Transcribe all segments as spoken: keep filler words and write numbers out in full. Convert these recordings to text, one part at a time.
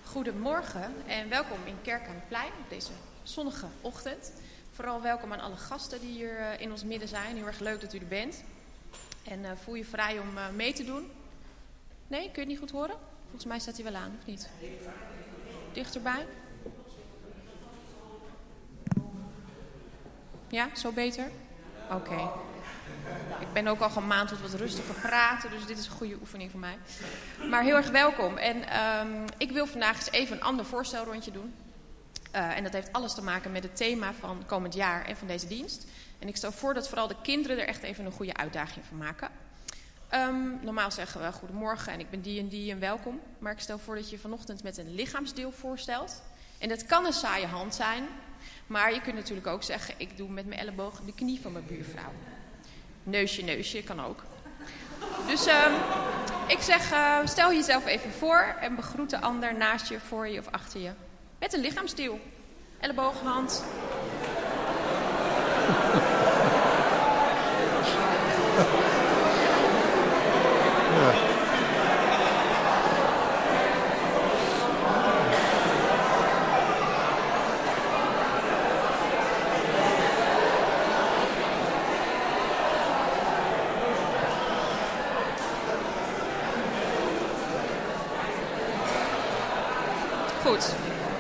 Goedemorgen en welkom in Kerk aan het Plein op deze zonnige ochtend. Vooral welkom aan alle gasten die hier uh, in ons midden zijn. Heel erg leuk dat u er bent. En uh, voel je vrij om uh, mee te doen? Nee, kun je het niet goed horen? Volgens mij staat hij wel aan, of niet? Dichterbij? Ja, zo beter? Oké. Okay. Ik ben ook al gemaand tot wat rustiger praten, dus dit is een goede oefening voor mij. Maar heel erg welkom. En um, ik wil vandaag eens even een ander voorstelrondje doen. Uh, en dat heeft alles te maken met het thema van komend jaar en van deze dienst. En ik stel voor dat vooral de kinderen er echt even een goede uitdaging van maken. Um, normaal zeggen we goedemorgen en ik ben die en die en welkom. Maar ik stel voor dat je je vanochtend met een lichaamsdeel voorstelt. En dat kan een saaie hand zijn. Maar je kunt natuurlijk ook zeggen, ik doe met mijn elleboog de knie van mijn buurvrouw. Neusje, neusje, kan ook. Dus um, ik zeg, uh, stel jezelf even voor en begroet de ander naast je, voor je of achter je. Met een lichaamsdeel. Elleboog, hand. Ja. Goed.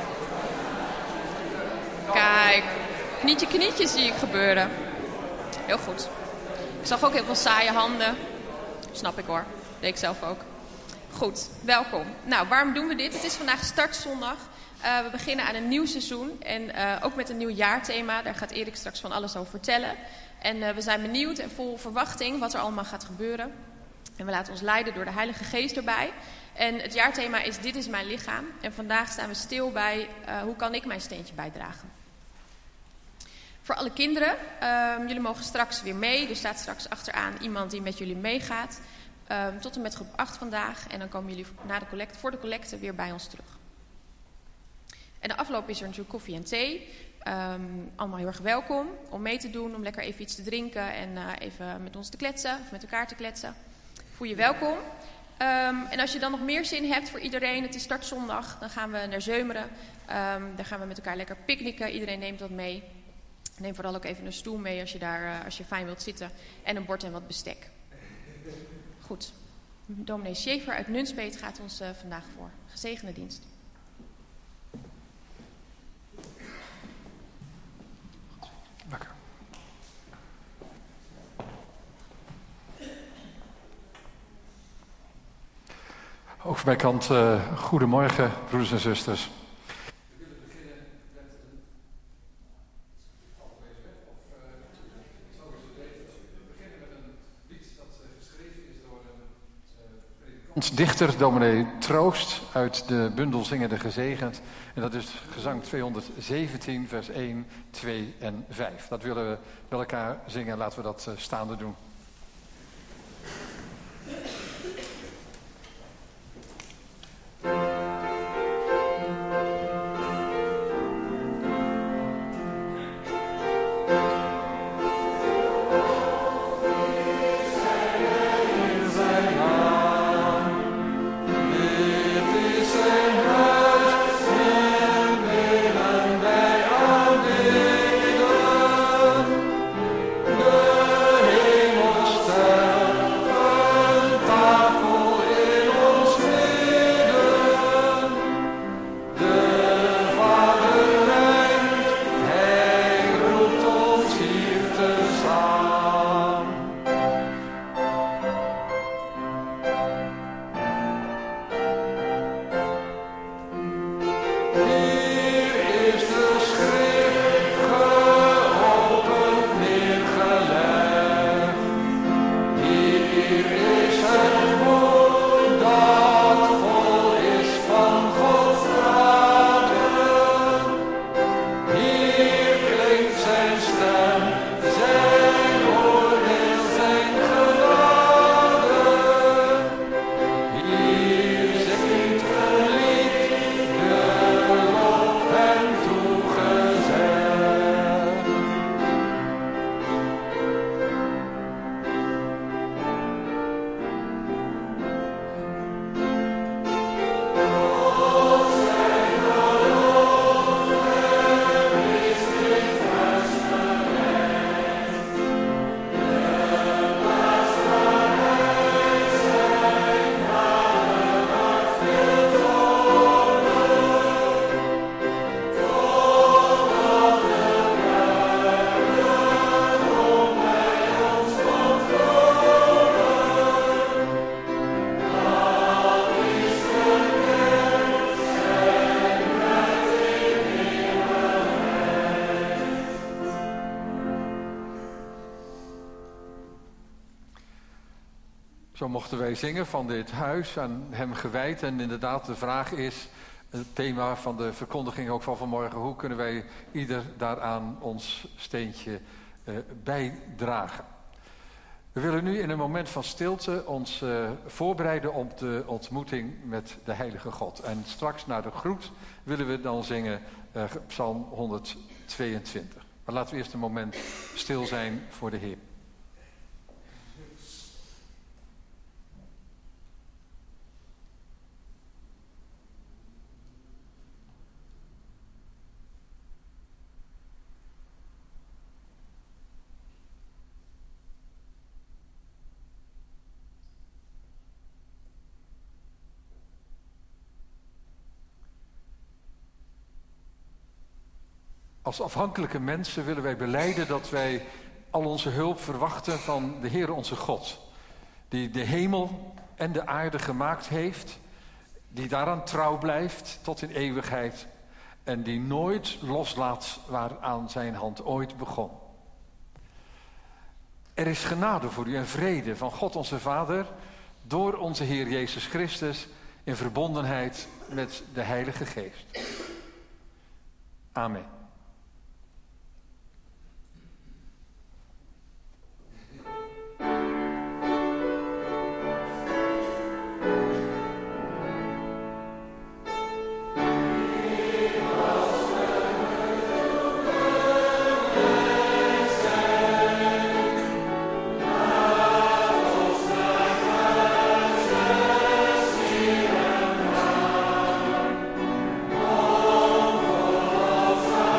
Kijk, knietje, knietje zie ik gebeuren. Heel goed. Ik zag ook heel veel saaie handen. Snap ik hoor. Deed ik zelf ook. Goed, welkom. Nou, waarom doen we dit? Het is vandaag startzondag. Uh, we beginnen aan een nieuw seizoen. En uh, ook met een nieuw jaarthema. Daar gaat Erik straks van alles over vertellen. En uh, we zijn benieuwd en vol verwachting wat er allemaal gaat gebeuren. En we laten ons leiden door de Heilige Geest erbij. En het jaarthema is Dit is mijn lichaam. En vandaag staan we stil bij uh, hoe kan ik mijn steentje bijdragen. Voor alle kinderen, um, jullie mogen straks weer mee. Er staat straks achteraan iemand die met jullie meegaat. Um, tot en met groep acht vandaag. En dan komen jullie na de collecte, voor de collecte weer bij ons terug. En de afloop is er natuurlijk koffie en thee. Um, allemaal heel erg welkom om mee te doen. Om lekker even iets te drinken en uh, even met ons te kletsen. Of met elkaar te kletsen. Voel je welkom. Um, en als je dan nog meer zin hebt voor iedereen, het is startzondag, dan gaan we naar Zeumeren. Um, daar gaan we met elkaar lekker picknicken. Iedereen neemt wat mee. Neem vooral ook even een stoel mee als je daar uh, als je fijn wilt zitten. En een bord en wat bestek. Goed. Dominee Schaefer uit Nunspeet gaat ons uh, vandaag voor. Gezegende dienst. Lekker. Ook van mijn kant, uh, goedemorgen, broeders en zusters. We willen beginnen met een... We beginnen met een lied dat geschreven is door een predikant, dichter, dominee Troost, uit de bundel Zingende Gezegend. En dat is gezang tweehonderdzeventien, vers één, twee en vijf. Dat willen we bij elkaar zingen. Laten we dat uh, staande doen. Hemel Zo mochten wij zingen van dit huis aan hem gewijd. En inderdaad, de vraag is, het thema van de verkondiging ook van vanmorgen, hoe kunnen wij ieder daaraan ons steentje uh, bijdragen? We willen nu in een moment van stilte ons uh, voorbereiden op de ontmoeting met de Heilige God. En straks na de groet willen we dan zingen uh, Psalm honderdtweeëntwintig. Maar laten we eerst een moment stil zijn voor de Heer. Als afhankelijke mensen willen wij belijden dat wij al onze hulp verwachten van de Heer onze God. Die de hemel en de aarde gemaakt heeft. Die daaraan trouw blijft tot in eeuwigheid. En die nooit loslaat waaraan zijn hand ooit begon. Er is genade voor u en vrede van God onze Vader. Door onze Heer Jezus Christus in verbondenheid met de Heilige Geest. Amen. Oh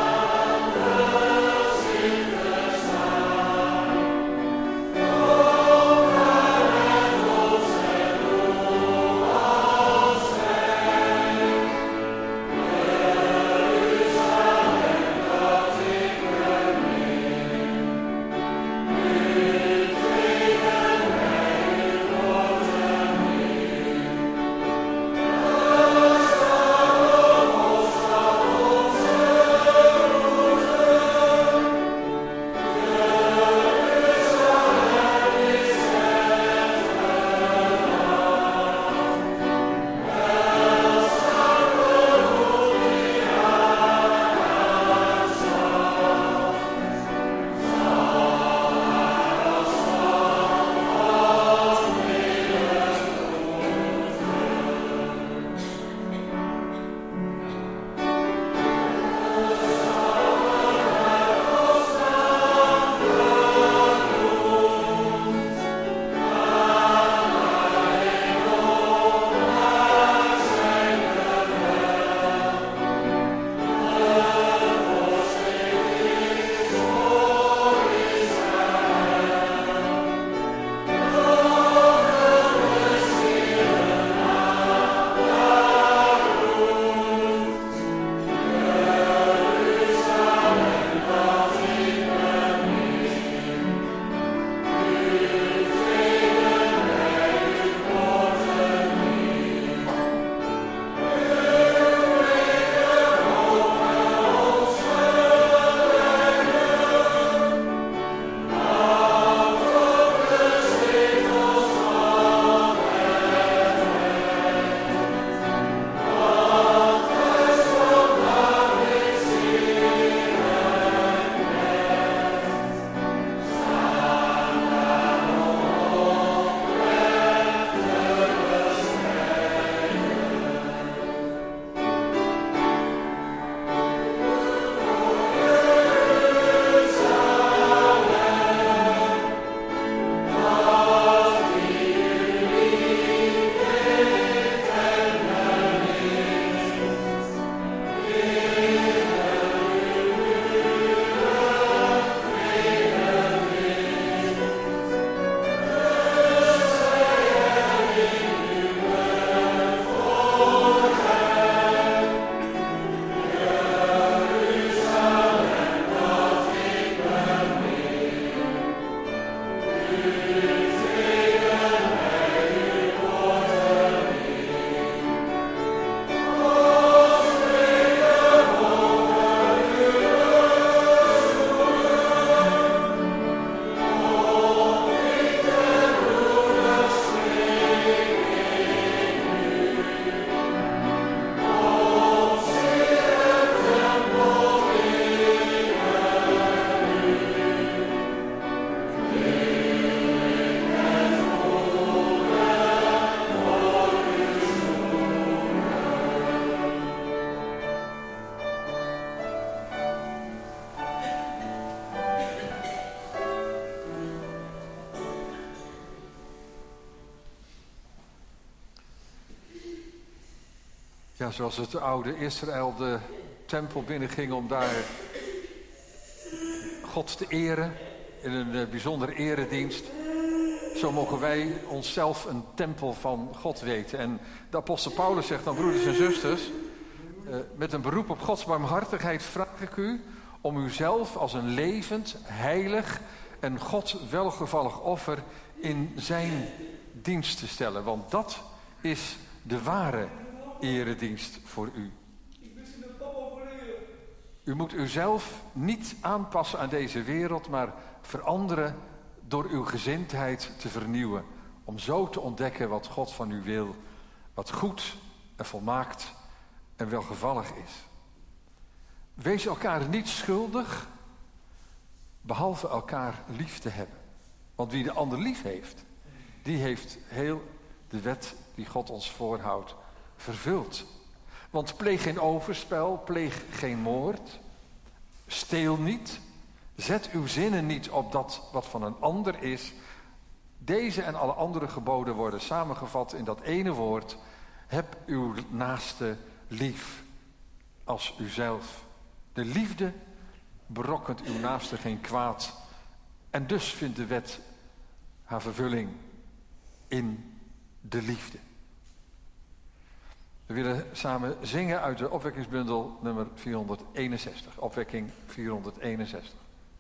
Ja, zoals het oude Israël de tempel binnenging om daar God te eren in een bijzondere eredienst. Zo mogen wij onszelf een tempel van God weten. En de apostel Paulus zegt dan, broeders en zusters, met een beroep op Gods barmhartigheid vraag ik u om uzelf als een levend, heilig en God welgevallig offer in zijn dienst te stellen. Want dat is de ware eredienst voor u. U moet uzelf niet aanpassen aan deze wereld, maar veranderen door uw gezindheid te vernieuwen. Om zo te ontdekken wat God van u wil, wat goed en volmaakt en welgevallig is. Wees elkaar niet schuldig, behalve elkaar lief te hebben. Want wie de ander lief heeft, die heeft heel de wet die God ons voorhoudt vervuld. Want pleeg geen overspel, pleeg geen moord, steel niet, zet uw zinnen niet op dat wat van een ander is. Deze en alle andere geboden worden samengevat in dat ene woord: heb uw naaste lief als uzelf. De liefde berokkent uw naaste geen kwaad. En dus vindt de wet haar vervulling in de liefde. We willen samen zingen uit de opwekkingsbundel nummer vierhonderdeenenzestig. Opwekking vierhonderdeenenzestig.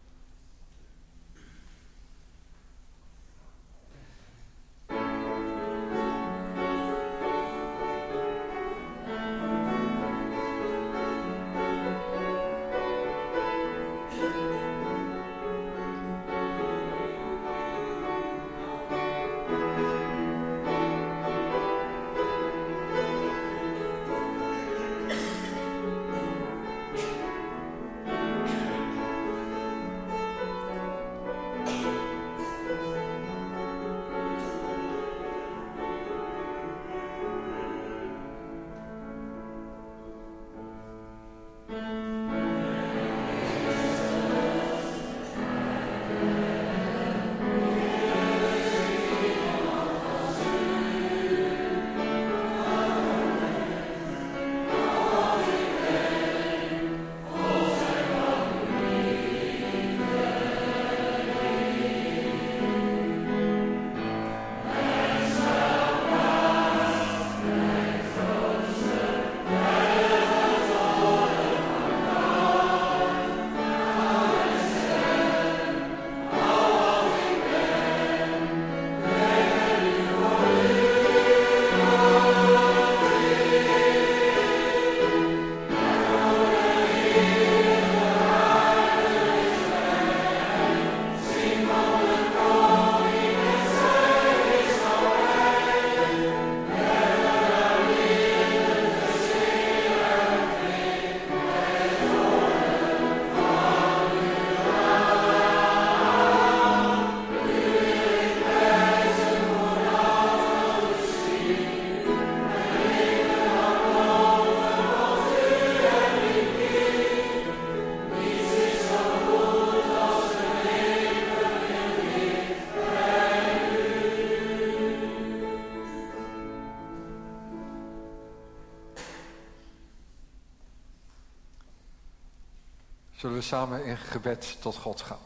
Zullen we samen in gebed tot God gaan.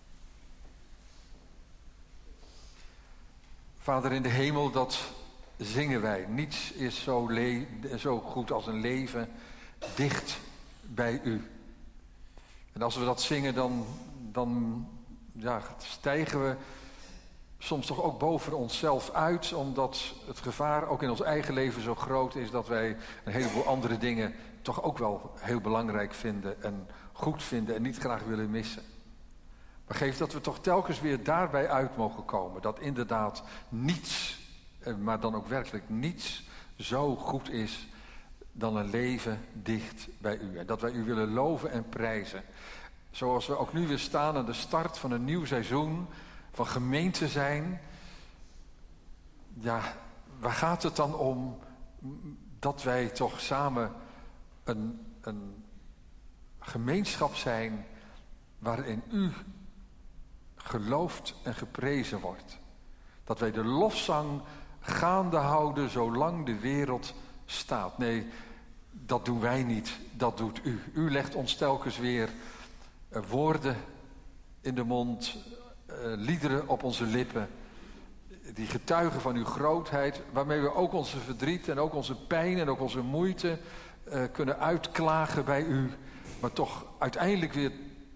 Vader in de hemel, dat zingen wij. Niets is zo, le- zo goed als een leven dicht bij u. En als we dat zingen, dan, dan ja, stijgen we soms toch ook boven onszelf uit, omdat het gevaar ook in ons eigen leven zo groot is dat wij een heleboel andere dingen toch ook wel heel belangrijk vinden en goed vinden en niet graag willen missen. Maar geef dat we toch telkens weer daarbij uit mogen komen, dat inderdaad niets, maar dan ook werkelijk niets, zo goed is dan een leven dicht bij u. En dat wij u willen loven en prijzen. Zoals we ook nu weer staan aan de start van een nieuw seizoen, van gemeente zijn. Ja, waar gaat het dan om dat wij toch samen een, een gemeenschap zijn waarin u geloofd en geprezen wordt. Dat wij de lofzang gaande houden zolang de wereld staat. Nee, dat doen wij niet, dat doet u. U legt ons telkens weer uh, woorden in de mond, uh, liederen op onze lippen, die getuigen van uw grootheid, waarmee we ook onze verdriet en ook onze pijn en ook onze moeite uh, kunnen uitklagen bij u, maar toch uiteindelijk weer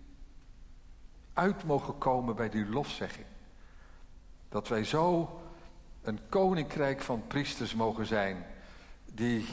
uit mogen komen bij die lofzegging. Dat wij zo een koninkrijk van priesters mogen zijn, die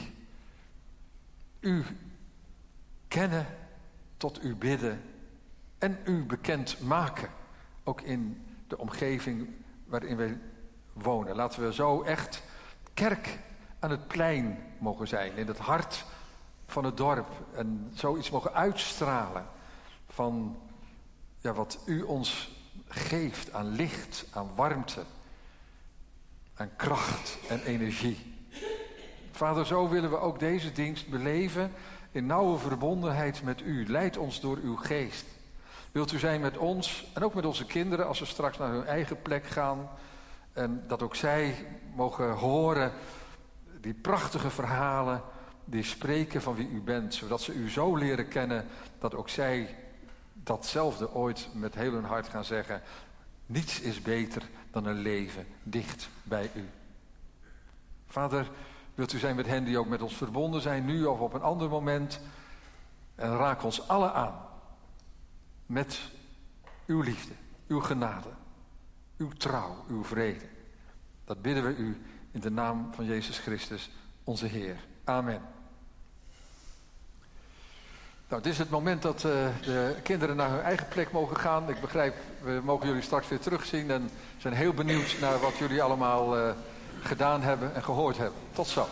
u kennen, tot u bidden en u bekend maken. Ook in de omgeving waarin wij wonen. Laten we zo echt kerk aan het plein mogen zijn, in het hart van het dorp. En zoiets mogen uitstralen van ja, wat u ons geeft aan licht, aan warmte, aan kracht en energie. Vader, zo willen we ook deze dienst beleven in nauwe verbondenheid met u. Leid ons door uw geest. Wilt u zijn met ons en ook met onze kinderen als ze straks naar hun eigen plek gaan. En dat ook zij mogen horen die prachtige verhalen die spreken van wie u bent. Zodat ze u zo leren kennen dat ook zij datzelfde ooit met heel hun hart gaan zeggen. Niets is beter dan een leven dicht bij u. Vader, wilt u zijn met hen die ook met ons verbonden zijn, nu of op een ander moment. En raak ons allen aan met uw liefde, uw genade, uw trouw, uw vrede. Dat bidden we u in de naam van Jezus Christus, onze Heer. Amen. Nou, dit is het moment dat uh, de kinderen naar hun eigen plek mogen gaan. Ik begrijp, we mogen jullie straks weer terugzien en zijn heel benieuwd naar wat jullie allemaal uh, gedaan hebben en gehoord hebben. Tot zo.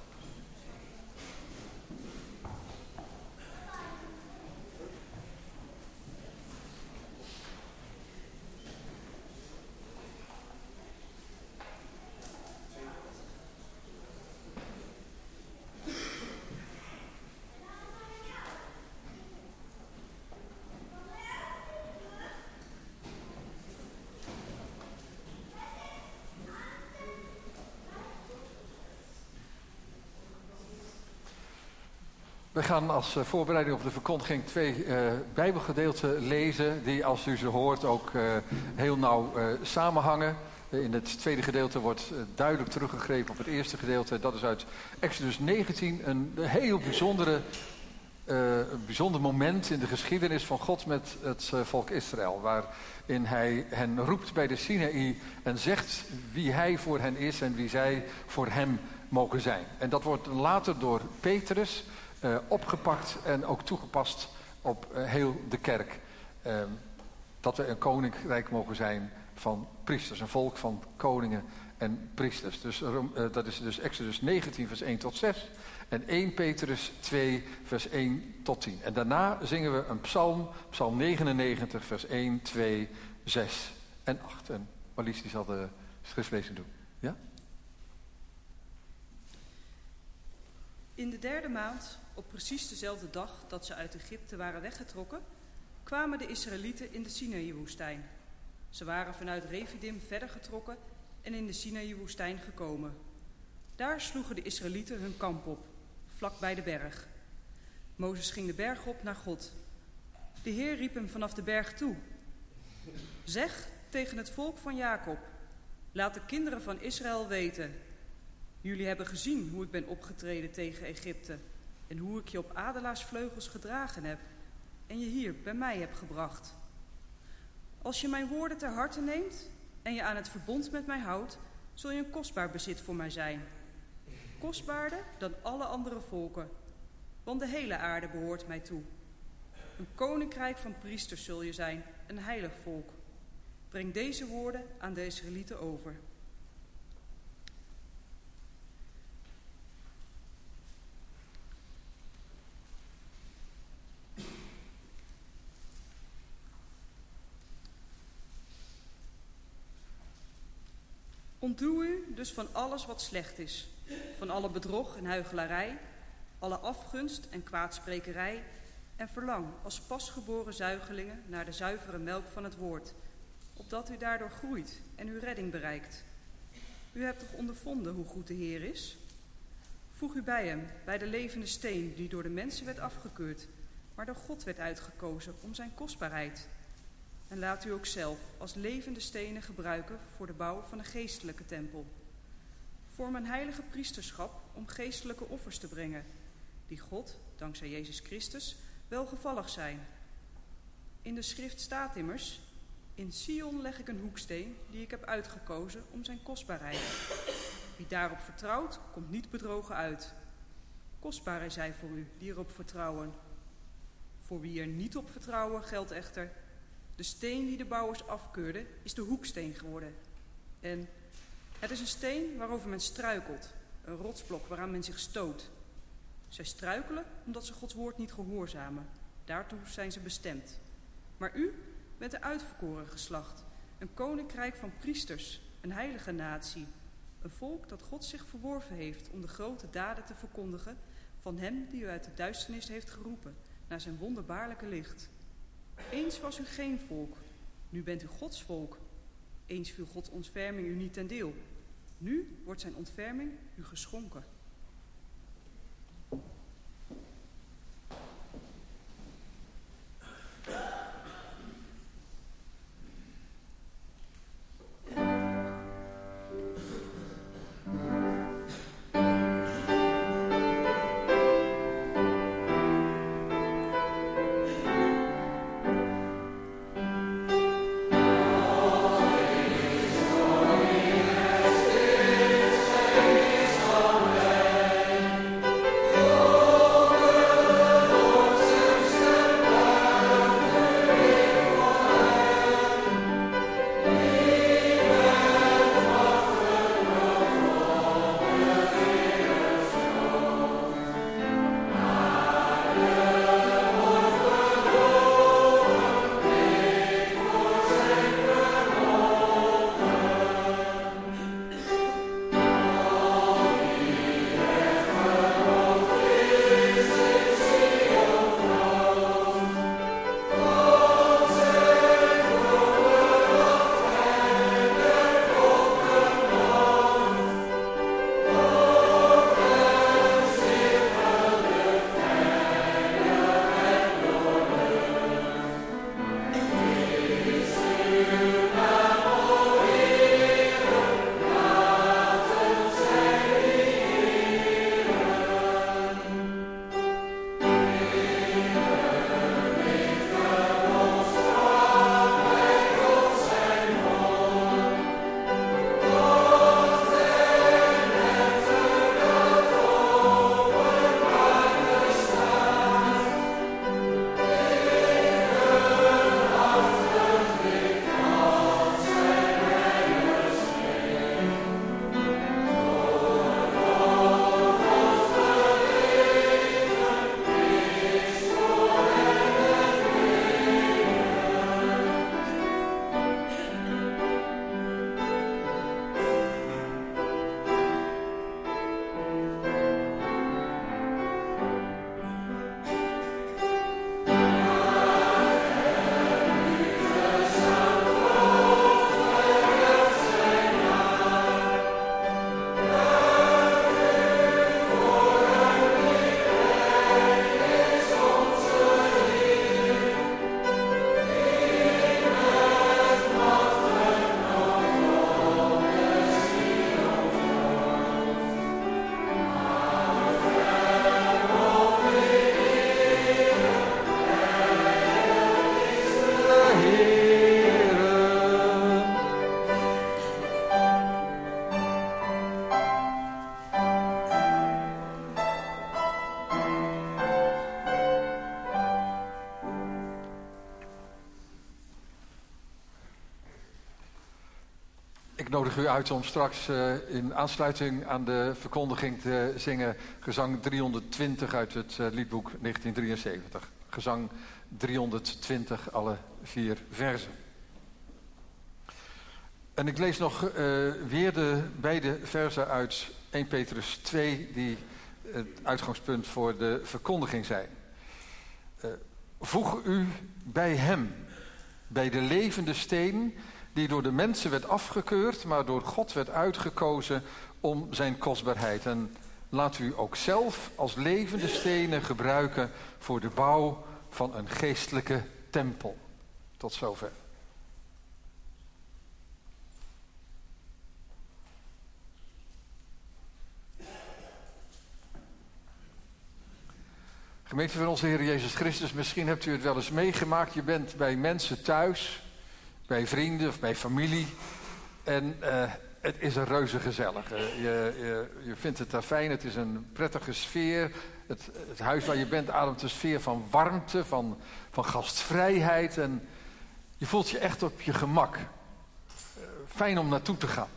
We gaan als voorbereiding op de verkondiging twee uh, bijbelgedeelten lezen die, als u ze hoort, ook uh, heel nauw uh, samenhangen. Uh, in het tweede gedeelte wordt uh, duidelijk teruggegrepen op het eerste gedeelte. Dat is uit Exodus negentien, een heel bijzondere, uh, een bijzonder moment in de geschiedenis van God met het uh, volk Israël. Waarin hij hen roept bij de Sinaï en zegt wie hij voor hen is en wie zij voor hem mogen zijn. En dat wordt later door Petrus Uh, opgepakt en ook toegepast op uh, heel de kerk. Uh, dat we een koninkrijk mogen zijn van priesters. Een volk van koningen en priesters. Dus, uh, dat is dus Exodus negentien vers één tot zes. En eerste Petrus twee vers één tot tien. En daarna zingen we een psalm. Psalm negenennegentig vers één, twee, zes en acht. En Marlies die zal de schriftlezing doen. Ja? In de derde maand, op precies dezelfde dag dat ze uit Egypte waren weggetrokken, kwamen de Israëlieten in de Sinaï-woestijn. Ze waren vanuit Refidim verder getrokken en in de Sinaï-woestijn gekomen. Daar sloegen de Israëlieten hun kamp op, vlak bij de berg. Mozes ging de berg op naar God. De Heer riep hem vanaf de berg toe. Zeg tegen het volk van Jacob, laat de kinderen van Israël weten. Jullie hebben gezien hoe ik ben opgetreden tegen Egypte en hoe ik je op adelaarsvleugels gedragen heb en je hier bij mij heb gebracht. Als je mijn woorden ter harte neemt en je aan het verbond met mij houdt, zul je een kostbaar bezit voor mij zijn. Kostbaarder dan alle andere volken, want de hele aarde behoort mij toe. Een koninkrijk van priesters zul je zijn, een heilig volk. Breng deze woorden aan de Israëlieten over. Ontdoe u dus van alles wat slecht is, van alle bedrog en huichelarij, alle afgunst en kwaadsprekerij, en verlang als pasgeboren zuigelingen naar de zuivere melk van het woord, opdat u daardoor groeit en uw redding bereikt. U hebt toch ondervonden hoe goed de Heer is? Voeg u bij hem, bij de levende steen die door de mensen werd afgekeurd, maar door God werd uitgekozen om zijn kostbaarheid. En laat u ook zelf als levende stenen gebruiken voor de bouw van een geestelijke tempel. Vorm een heilige priesterschap om geestelijke offers te brengen, die God, dankzij Jezus Christus, welgevallig zijn. In de schrift staat immers: in Sion leg ik een hoeksteen die ik heb uitgekozen om zijn kostbaarheid. Wie daarop vertrouwt, komt niet bedrogen uit. Kostbaar is hij voor u die erop vertrouwen. Voor wie er niet op vertrouwen geldt echter: de steen die de bouwers afkeurden, is de hoeksteen geworden. En het is een steen waarover men struikelt, een rotsblok waaraan men zich stoot. Zij struikelen omdat ze Gods woord niet gehoorzamen. Daartoe zijn ze bestemd. Maar u bent een uitverkoren geslacht, een koninkrijk van priesters, een heilige natie, een volk dat God zich verworven heeft om de grote daden te verkondigen van hem die u uit de duisternis heeft geroepen naar zijn wonderbaarlijke licht. Eens was u geen volk, nu bent u Gods volk. Eens viel Gods ontferming u niet ten deel, nu wordt zijn ontferming u geschonken. Ik nodig u uit om straks uh, in aansluiting aan de verkondiging te zingen gezang driehonderdtwintig uit het uh, liedboek negentien drieënzeventig. Gezang driehonderdtwintig, alle vier verzen. En ik lees nog uh, weer de beide verzen uit eerste Petrus twee die het uitgangspunt voor de verkondiging zijn. Uh, voeg u bij hem, bij de levende steen die door de mensen werd afgekeurd, maar door God werd uitgekozen om zijn kostbaarheid. En laat u ook zelf als levende stenen gebruiken voor de bouw van een geestelijke tempel. Tot zover. Gemeente van onze Heer Jezus Christus, misschien hebt u het wel eens meegemaakt. Je bent bij mensen thuis, bij vrienden of bij familie. En uh, het is een reuze gezellig. Uh, je, je, je vindt het daar fijn, het is een prettige sfeer. Het, het huis waar je bent ademt een sfeer van warmte, van, van gastvrijheid. En je voelt je echt op je gemak. Uh, fijn om naartoe te gaan.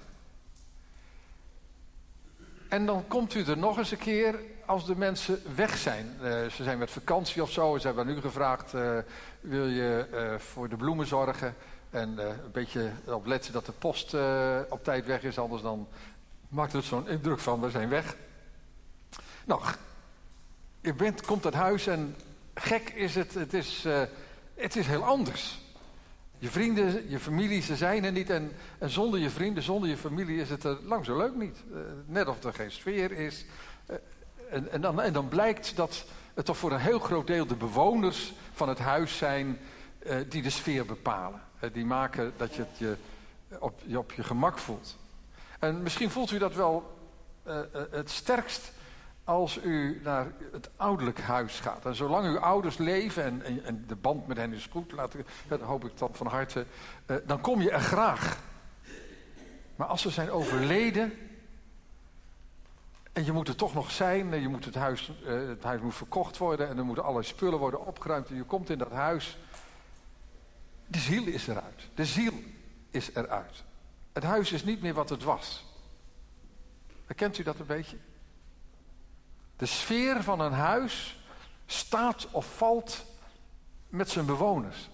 En dan komt u er nog eens een keer als de mensen weg zijn. Uh, ze zijn met vakantie of zo. Ze hebben aan u gevraagd, uh, wil je uh, voor de bloemen zorgen? En uh, een beetje op letten dat de post uh, op tijd weg is. Anders dan maakt het zo'n indruk van, we zijn weg. Nou, je bent, komt uit huis en gek is het. Het is, uh, het is heel anders. Je vrienden, je familie, ze zijn er niet. En, en zonder je vrienden, zonder je familie is het er lang zo leuk niet. Uh, net of er geen sfeer is. Uh, en, en, dan, en dan blijkt dat het toch voor een heel groot deel de bewoners van het huis zijn uh, die de sfeer bepalen. Uh, die maken dat je het je op, je op je gemak voelt. En misschien voelt u dat wel uh, uh, het sterkst als u naar het ouderlijk huis gaat. En zolang uw ouders leven en, en, en de band met hen is goed, laat ik, dat hoop ik dan van harte, uh, dan kom je er graag. Maar als ze zijn overleden en je moet er toch nog zijn, je moet het, huis, uh, het huis moet verkocht worden en er moeten allerlei spullen worden opgeruimd en je komt in dat huis, de ziel is eruit. De ziel is eruit. Het huis is niet meer wat het was. Herkent u dat een beetje? De sfeer van een huis staat of valt met zijn bewoners.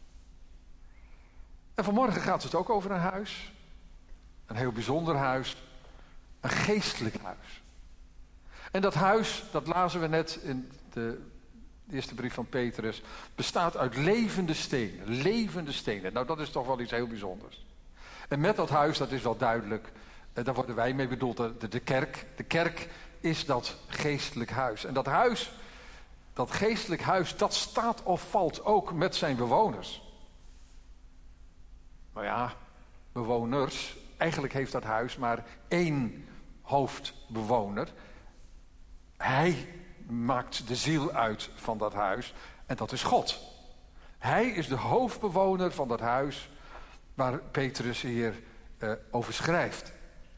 En vanmorgen gaat het ook over een huis. Een heel bijzonder huis. Een geestelijk huis. En dat huis, dat lazen we net in de eerste brief van Petrus, bestaat uit levende stenen. Levende stenen. Nou, dat is toch wel iets heel bijzonders. En met dat huis, dat is wel duidelijk, daar worden wij mee bedoeld, de, de kerk. De kerk is dat geestelijk huis. En dat huis, dat geestelijk huis, dat staat of valt ook met zijn bewoners. Nou ja, bewoners. Eigenlijk heeft dat huis maar één hoofdbewoner. Hij maakt de ziel uit van dat huis en dat is God. Hij is de hoofdbewoner van dat huis waar Petrus hier uh, over schrijft.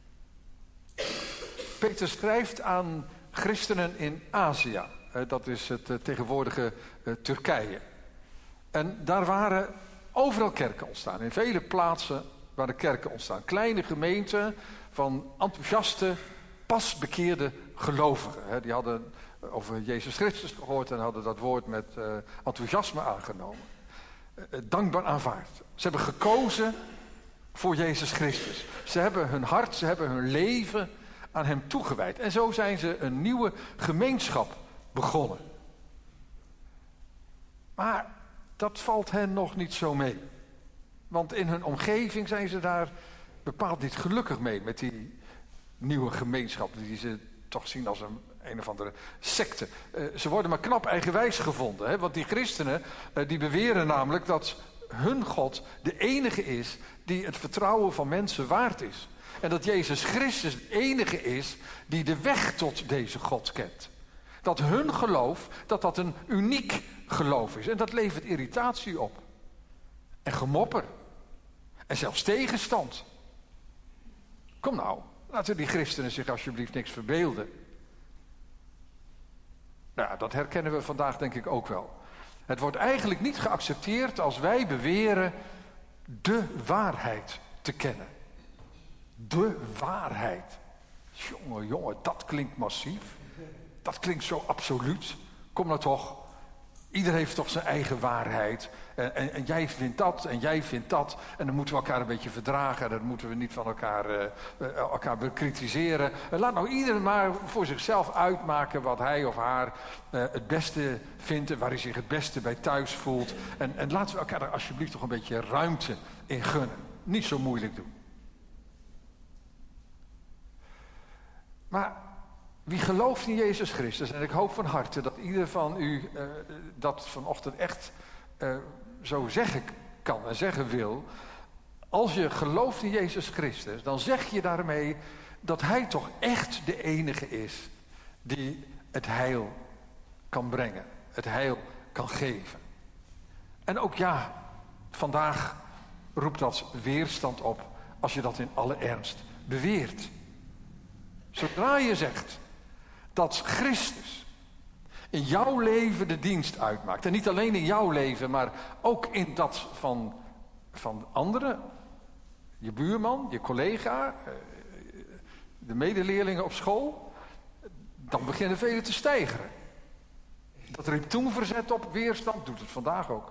Petrus schrijft aan christenen in Azië. Uh, dat is het uh, tegenwoordige uh, Turkije. En daar waren overal kerken ontstaan. In vele plaatsen waren kerken ontstaan. Kleine gemeenten van enthousiaste, pasbekeerde gelovigen. Hè. Die hadden over Jezus Christus gehoord en hadden dat woord met uh, enthousiasme aangenomen. Uh, dankbaar aanvaard. Ze hebben gekozen voor Jezus Christus. Ze hebben hun hart, ze hebben hun leven aan hem toegewijd. En zo zijn ze een nieuwe gemeenschap begonnen. Maar dat valt hen nog niet zo mee. Want in hun omgeving zijn ze daar bepaald niet gelukkig mee met die nieuwe gemeenschap die ze toch zien als een een of andere secte. Uh, ze worden maar knap eigenwijs gevonden. Hè? Want die christenen uh, die beweren namelijk dat hun God de enige is die het vertrouwen van mensen waard is. En dat Jezus Christus de enige is die de weg tot deze God kent. Dat hun geloof, dat dat een uniek geloof is. En dat levert irritatie op. En gemopper. En zelfs tegenstand. Kom nou, laten die christenen zich alsjeblieft niks verbeelden. Nou, dat herkennen we vandaag denk ik ook wel. Het wordt eigenlijk niet geaccepteerd als wij beweren de waarheid te kennen. De waarheid. Jongen, jongen, dat klinkt massief. Dat klinkt zo absoluut. Kom nou toch. Iedereen heeft toch zijn eigen waarheid. En, en, en jij vindt dat en jij vindt dat. En dan moeten we elkaar een beetje verdragen. En dan moeten we niet van elkaar, uh, uh, elkaar bekritiseren. Uh, laat nou iedereen maar voor zichzelf uitmaken wat hij of haar uh, het beste vindt. En waar hij zich het beste bij thuis voelt. En, en laten we elkaar er alsjeblieft toch een beetje ruimte in gunnen. Niet zo moeilijk doen. Maar Wie gelooft in Jezus Christus, en ik hoop van harte dat ieder van u uh, dat vanochtend echt uh, zo zeggen kan en zeggen wil. Als je gelooft in Jezus Christus, dan zeg je daarmee dat Hij toch echt de enige is die het heil kan brengen, het heil kan geven. En ook ja, vandaag roept dat weerstand op als je dat in alle ernst beweert. Zodra je zegt dat Christus in jouw leven de dienst uitmaakt, en niet alleen in jouw leven, maar ook in dat van, van anderen, je buurman, je collega, de medeleerlingen op school, dan beginnen velen te steigeren. Dat riep toen verzet op, weerstand, doet het vandaag ook.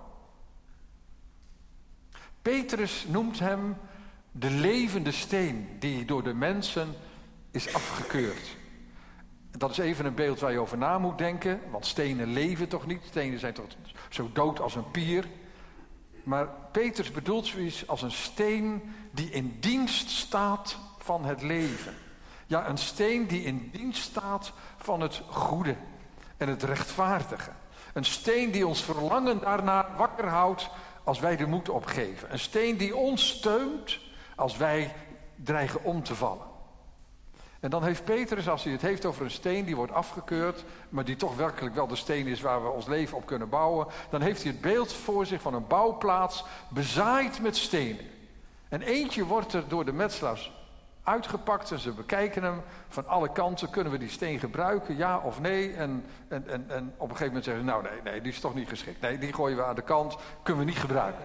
Petrus noemt hem de levende steen die door de mensen is afgekeurd. Dat is even een beeld waar je over na moet denken, want stenen leven toch niet? Stenen zijn toch zo dood als een pier? Maar Petrus bedoelt zoiets als een steen die in dienst staat van het leven. Ja, een steen die in dienst staat van het goede en het rechtvaardige. Een steen die ons verlangen daarna wakker houdt als wij de moed opgeven. Een steen die ons steunt als wij dreigen om te vallen. En dan heeft Petrus, als hij het heeft over een steen die wordt afgekeurd, maar die toch werkelijk wel de steen is waar we ons leven op kunnen bouwen, dan heeft hij het beeld voor zich van een bouwplaats bezaaid met stenen. En eentje wordt er door de metselaars uitgepakt en ze bekijken hem van alle kanten. Kunnen we die steen gebruiken, ja of nee? En, en, en, en op een gegeven moment zeggen ze, nou nee, nee, die is toch niet geschikt. Nee, die gooien we aan de kant, kunnen we niet gebruiken.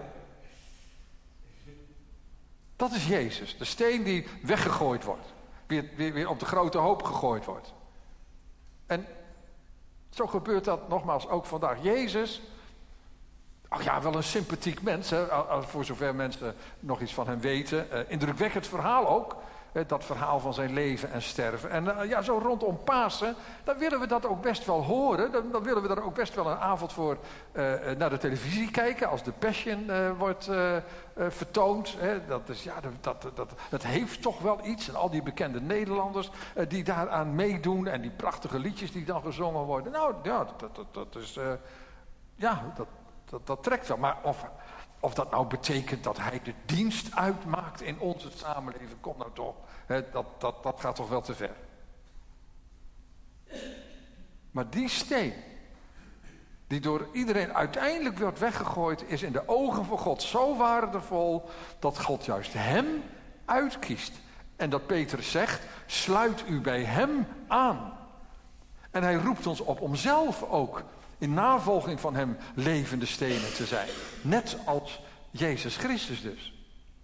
Dat is Jezus, de steen die weggegooid wordt. Weer, weer, weer op de grote hoop gegooid wordt. En zo gebeurt dat nogmaals ook vandaag. Jezus, ach ja, wel een sympathiek mens, hè, voor zover mensen nog iets van hem weten. Uh, indrukwekkend verhaal ook. Hè, dat verhaal van zijn leven en sterven. En uh, ja, zo rondom Pasen, dan willen we dat ook best wel horen. Dan, dan willen we daar ook best wel een avond voor uh, naar de televisie kijken. Als de Passion uh, wordt uh, uh, vertoond. Hè, dat, is, ja, dat, dat, dat, dat heeft toch wel iets. En al die bekende Nederlanders uh, die daaraan meedoen. En die prachtige liedjes die dan gezongen worden. Nou, ja, dat, dat, dat is... Uh, ja, dat... Dat, dat trekt wel, maar of, of dat nou betekent dat hij de dienst uitmaakt in onze samenleving, komt nou toch, hè, dat, dat, dat gaat toch wel te ver. Maar die steen, die door iedereen uiteindelijk wordt weggegooid, is in de ogen van God zo waardevol, dat God juist hem uitkiest. En dat Petrus zegt, sluit u bij hem aan. En hij roept ons op om zelf ook in navolging van hem levende stenen te zijn. Net als Jezus Christus dus.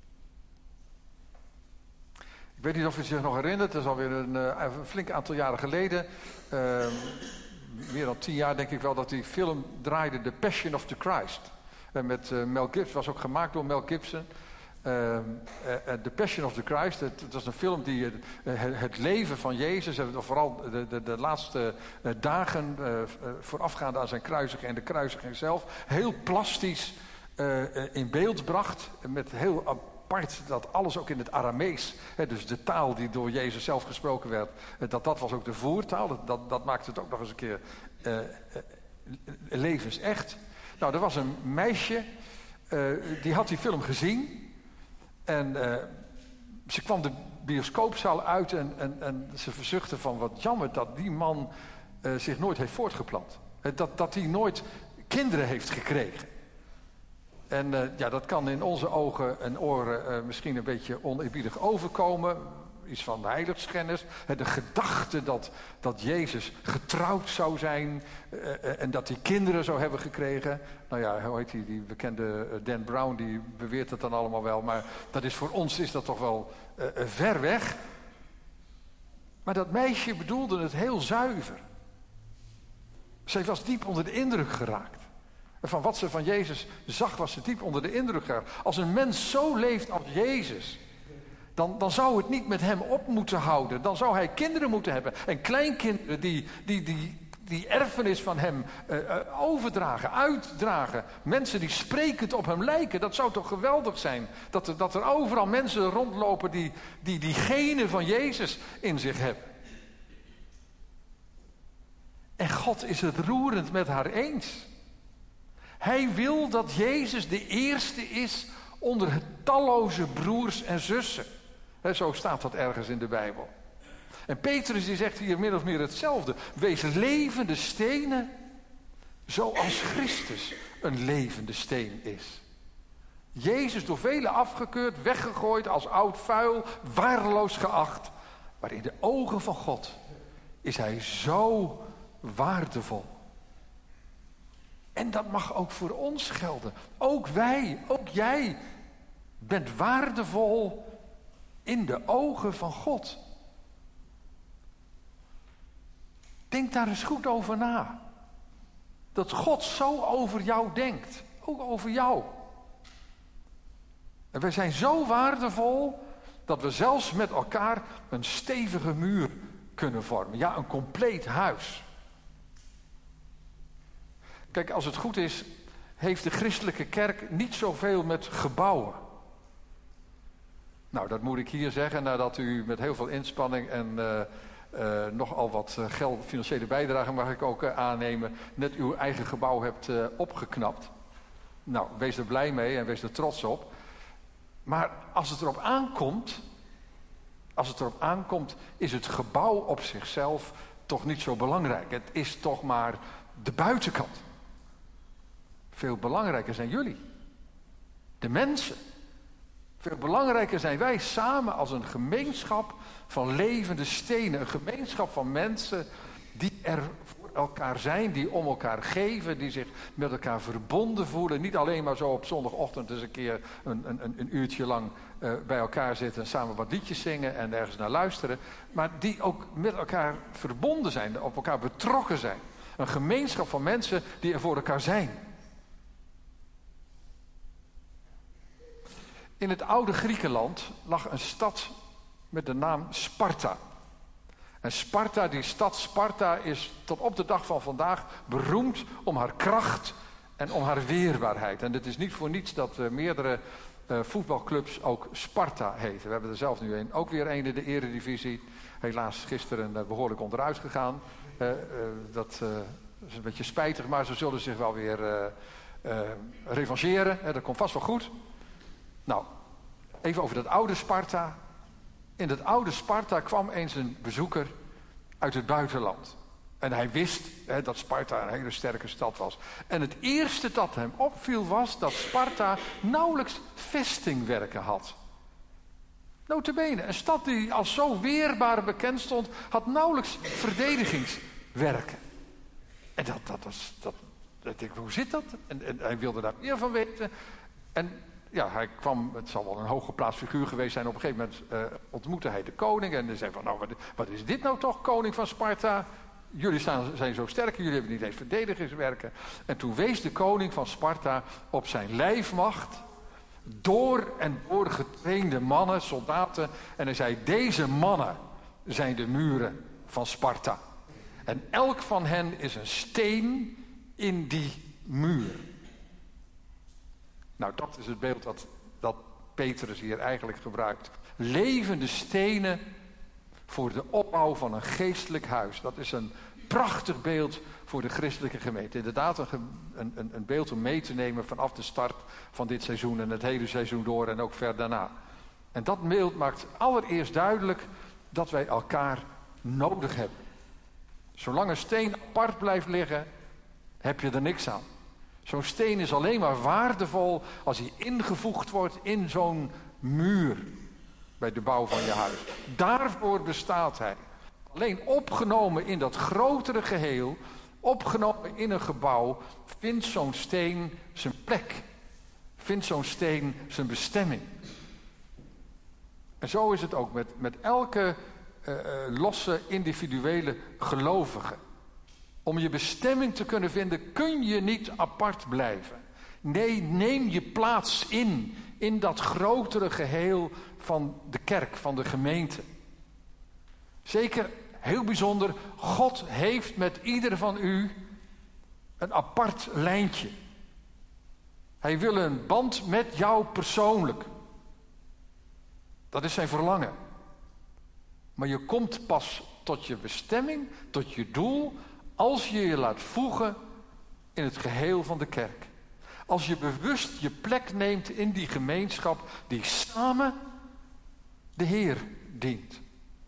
Ik weet niet of u zich nog herinnert, dat is alweer een, een flink aantal jaren geleden. Uh, meer dan tien jaar denk ik wel dat die film draaide, The Passion of the Christ. Uh, met uh, Mel Gibson, was ook gemaakt door Mel Gibson. Uh, uh, The Passion of the Christ, het, het was een film die uh, het leven van Jezus, uh, vooral de, de, de laatste uh, dagen uh, uh, voorafgaand aan zijn kruisiging en de kruisiging zelf, heel plastisch uh, uh, in beeld bracht, met heel apart dat alles ook in het Aramees, hè, dus de taal die door Jezus zelf gesproken werd, uh, dat dat was ook de voertaal, dat, dat, dat maakte het ook nog eens een keer uh, uh, levensecht. Nou, er was een meisje, uh, die had die film gezien. En uh, ze kwam de bioscoopzaal uit en, en, en ze verzuchtte van wat jammer dat die man uh, zich nooit heeft voortgeplant. Uh, dat, dat hij nooit kinderen heeft gekregen. En uh, ja, dat kan in onze ogen en oren uh, misschien een beetje oneerbiedig overkomen. Iets van heiligschennis. Uh, de gedachte dat, dat Jezus getrouwd zou zijn uh, uh, en dat hij kinderen zou hebben gekregen. Nou ja, hoe heet die, die bekende Dan Brown, die beweert het dan allemaal wel. Maar dat is, voor ons is dat toch wel uh, uh, ver weg. Maar dat meisje bedoelde het heel zuiver. Zij was diep onder de indruk geraakt. Van wat ze van Jezus zag, was ze diep onder de indruk geraakt. Als een mens zo leeft als Jezus, dan, dan zou het niet met hem op moeten houden. Dan zou hij kinderen moeten hebben. En kleinkinderen die die, die, die erfenis van hem uh, uh, overdragen, uitdragen. Mensen die sprekend op hem lijken. Dat zou toch geweldig zijn. Dat er, dat er overal mensen rondlopen die, die die genen van Jezus in zich hebben. En God is het roerend met haar eens. Hij wil dat Jezus de eerste is onder talloze broers en zussen. He, zo staat dat ergens in de Bijbel. En Petrus die zegt hier min of meer hetzelfde. Wees levende stenen, zoals Christus een levende steen is. Jezus door velen afgekeurd, weggegooid, als oud vuil, waardeloos geacht. Maar in de ogen van God is hij zo waardevol. En dat mag ook voor ons gelden. Ook wij, ook jij bent waardevol in de ogen van God. Denk daar eens goed over na. Dat God zo over jou denkt. Ook over jou. En wij zijn zo waardevol dat we zelfs met elkaar een stevige muur kunnen vormen. Ja, een compleet huis. Kijk, als het goed is, heeft de christelijke kerk niet zoveel met gebouwen. Nou, dat moet ik hier zeggen nadat u met heel veel inspanning en uh, uh, nogal wat uh, geld, financiële bijdrage mag ik ook uh, aannemen, net uw eigen gebouw hebt uh, opgeknapt. Nou, wees er blij mee en wees er trots op. Maar als het erop aankomt, als het erop aankomt, is het gebouw op zichzelf toch niet zo belangrijk. Het is toch maar de buitenkant. Veel belangrijker zijn jullie. De mensen. Veel belangrijker zijn wij samen als een gemeenschap van levende stenen. Een gemeenschap van mensen die er voor elkaar zijn, die om elkaar geven, die zich met elkaar verbonden voelen. Niet alleen maar zo op zondagochtend eens een keer een, een, een uurtje lang uh, bij elkaar zitten en samen wat liedjes zingen en ergens naar luisteren. Maar die ook met elkaar verbonden zijn, op elkaar betrokken zijn. Een gemeenschap van mensen die er voor elkaar zijn. In het oude Griekenland lag een stad met de naam Sparta. En Sparta, die stad Sparta, is tot op de dag van vandaag beroemd om haar kracht en om haar weerbaarheid. En het is niet voor niets dat uh, meerdere uh, voetbalclubs ook Sparta heten. We hebben er zelf nu een, ook weer een in de eredivisie. Helaas gisteren uh, behoorlijk onderuit gegaan. Uh, uh, dat uh, is een beetje spijtig, maar ze zullen zich wel weer uh, uh, revancheren. Uh, dat komt vast wel goed. Nou, even over dat oude Sparta. In dat oude Sparta kwam eens een bezoeker uit het buitenland. En hij wist hè, dat Sparta een hele sterke stad was. En het eerste dat hem opviel was dat Sparta nauwelijks vestingwerken had. Nota bene, een stad die als zo weerbaar bekend stond, had nauwelijks verdedigingswerken. En dat, dat was, dat, dat, ik, hoe zit dat? En, en hij wilde daar meer van weten. En ja, hij kwam, het zal wel een hooggeplaatst figuur geweest zijn. Op een gegeven moment uh, ontmoette hij de koning. En hij zei van, nou, wat, wat is dit nou toch, koning van Sparta? Jullie staan, zijn zo sterk, jullie hebben niet eens verdedigingswerken. En toen wees de koning van Sparta op zijn lijfmacht. Door en door getrainde mannen, soldaten. En hij zei, deze mannen zijn de muren van Sparta. En elk van hen is een steen in die muur. Nou, dat is het beeld dat, dat Petrus hier eigenlijk gebruikt. Levende stenen voor de opbouw van een geestelijk huis. Dat is een prachtig beeld voor de christelijke gemeente. Inderdaad een, een, een beeld om mee te nemen vanaf de start van dit seizoen en het hele seizoen door en ook ver daarna. En dat beeld maakt allereerst duidelijk dat wij elkaar nodig hebben. Zolang een steen apart blijft liggen, heb je er niks aan. Zo'n steen is alleen maar waardevol als hij ingevoegd wordt in zo'n muur bij de bouw van je huis. Daarvoor bestaat hij. Alleen opgenomen in dat grotere geheel, opgenomen in een gebouw, vindt zo'n steen zijn plek. Vindt zo'n steen zijn bestemming. En zo is het ook met, met elke uh, losse individuele gelovige. Om je bestemming te kunnen vinden kun je niet apart blijven. Nee, neem je plaats in, in dat grotere geheel van de kerk, van de gemeente. Zeker, heel bijzonder, God heeft met ieder van u een apart lijntje. Hij wil een band met jou persoonlijk. Dat is zijn verlangen. Maar je komt pas tot je bestemming, tot je doel, Als je je laat voegen in het geheel van de kerk. Als je bewust je plek neemt in die gemeenschap die samen de Heer dient.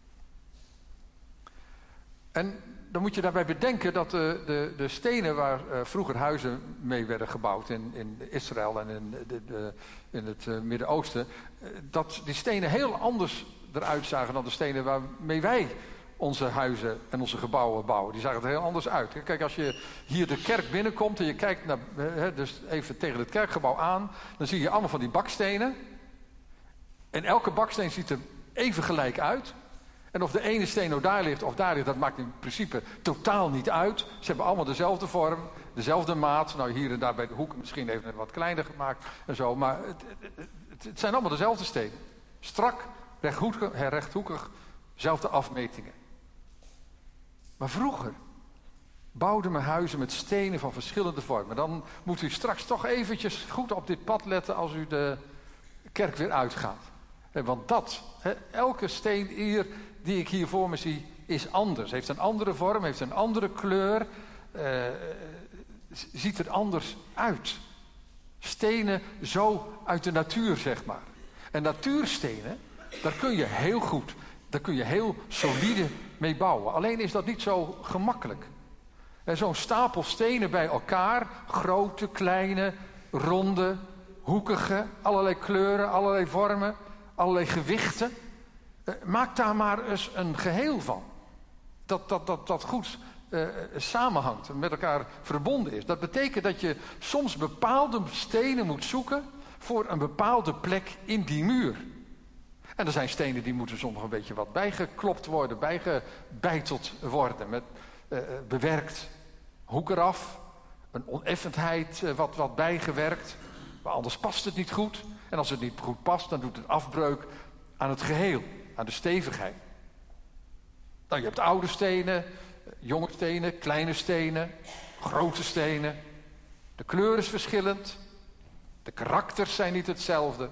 En dan moet je daarbij bedenken dat de, de, de stenen waar uh, vroeger huizen mee werden gebouwd in, in Israël en in, de, de, in het uh, Midden-Oosten, uh, dat die stenen heel anders eruit zagen dan de stenen waarmee wij onze huizen en onze gebouwen bouwen. Die zagen er heel anders uit. Kijk, als je hier de kerk binnenkomt en je kijkt naar, uh, dus even tegen het kerkgebouw aan, dan zie je allemaal van die bakstenen. En elke baksteen ziet er even gelijk uit. En of de ene steen nou daar ligt of daar ligt, dat maakt in principe totaal niet uit. Ze hebben allemaal dezelfde vorm, dezelfde maat. Nou, hier en daar bij de hoeken misschien even het wat kleiner gemaakt en zo. Maar het, het, het, het zijn allemaal dezelfde stenen. Strak, rechthoekig, rechthoekig, dezelfde afmetingen. Maar vroeger bouwden men huizen met stenen van verschillende vormen. Dan moet u straks toch eventjes goed op dit pad letten als u de kerk weer uitgaat. Want dat, elke steen hier die ik hier voor me zie, is anders. Heeft een andere vorm, heeft een andere kleur. Uh, ziet er anders uit. Stenen zo uit de natuur, zeg maar. En natuurstenen, daar kun je heel goed, daar kun je heel solide mee bouwen. Alleen is dat niet zo gemakkelijk. En zo'n stapel stenen bij elkaar, grote, kleine, ronde, hoekige, allerlei kleuren, allerlei vormen, allerlei gewichten. Maak daar maar eens een geheel van. Dat, dat, dat, dat goed uh, samenhangt, met elkaar verbonden is. Dat betekent dat je soms bepaalde stenen moet zoeken voor een bepaalde plek in die muur. En er zijn stenen die moeten soms een beetje wat bijgeklopt worden, bijgebeiteld worden, met uh, bewerkt hoek eraf, een oneffenheid uh, wat, wat bijgewerkt. Maar anders past het niet goed. En als het niet goed past, dan doet het afbreuk aan het geheel, aan de stevigheid. Nou, je hebt oude stenen, jonge stenen, kleine stenen, grote stenen. De kleur is verschillend. De karakters zijn niet hetzelfde.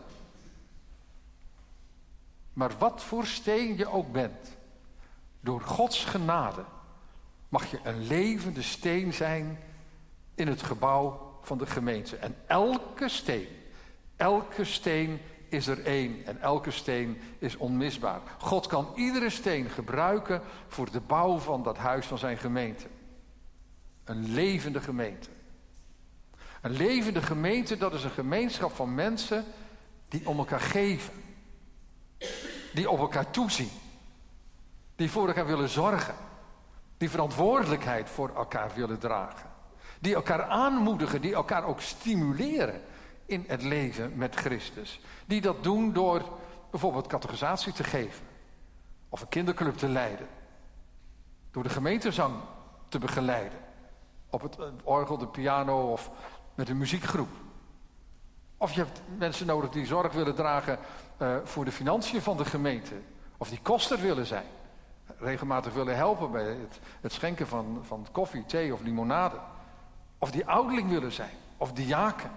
Maar wat voor steen je ook bent, door Gods genade mag je een levende steen zijn in het gebouw van de gemeente. En elke steen, elke steen is er één en elke steen is onmisbaar. God kan iedere steen gebruiken voor de bouw van dat huis van zijn gemeente. Een levende gemeente. Een levende gemeente, dat is een gemeenschap van mensen die om elkaar geven. Die op elkaar toezien. Die voor elkaar willen zorgen. Die verantwoordelijkheid voor elkaar willen dragen. Die elkaar aanmoedigen, die elkaar ook stimuleren in het leven met Christus. Die dat doen door bijvoorbeeld catechisatie te geven. Of een kinderclub te leiden. Door de gemeentezang te begeleiden. Op het orgel, de piano of met een muziekgroep. Of je hebt mensen nodig die zorg willen dragen uh, voor de financiën van de gemeente. Of die koster willen zijn. Regelmatig willen helpen bij het, het schenken van, van koffie, thee of limonade. Of die ouderling willen zijn. Of diaken.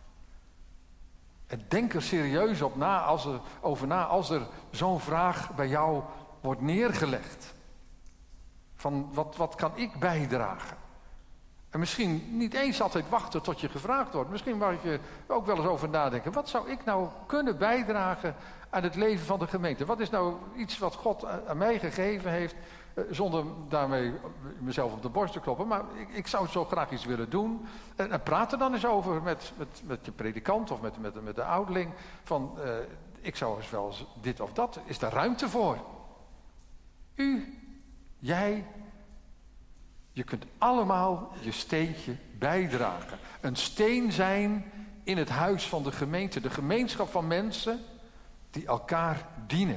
En denk er serieus op na als er, over na als er zo'n vraag bij jou wordt neergelegd. Van wat, wat kan ik bijdragen? En misschien niet eens altijd wachten tot je gevraagd wordt. Misschien mag je ook wel eens over nadenken. Wat zou ik nou kunnen bijdragen aan het leven van de gemeente? Wat is nou iets wat God aan mij gegeven heeft, zonder daarmee mezelf op de borst te kloppen. Maar ik, ik zou zo graag iets willen doen. En, en praat er dan eens over met, met, met je predikant of met, met, met de ouderling. Van, uh, ik zou eens wel eens dit of dat. Is daar ruimte voor? U, jij, je kunt allemaal je steentje bijdragen. Een steen zijn in het huis van de gemeente. De gemeenschap van mensen die elkaar dienen.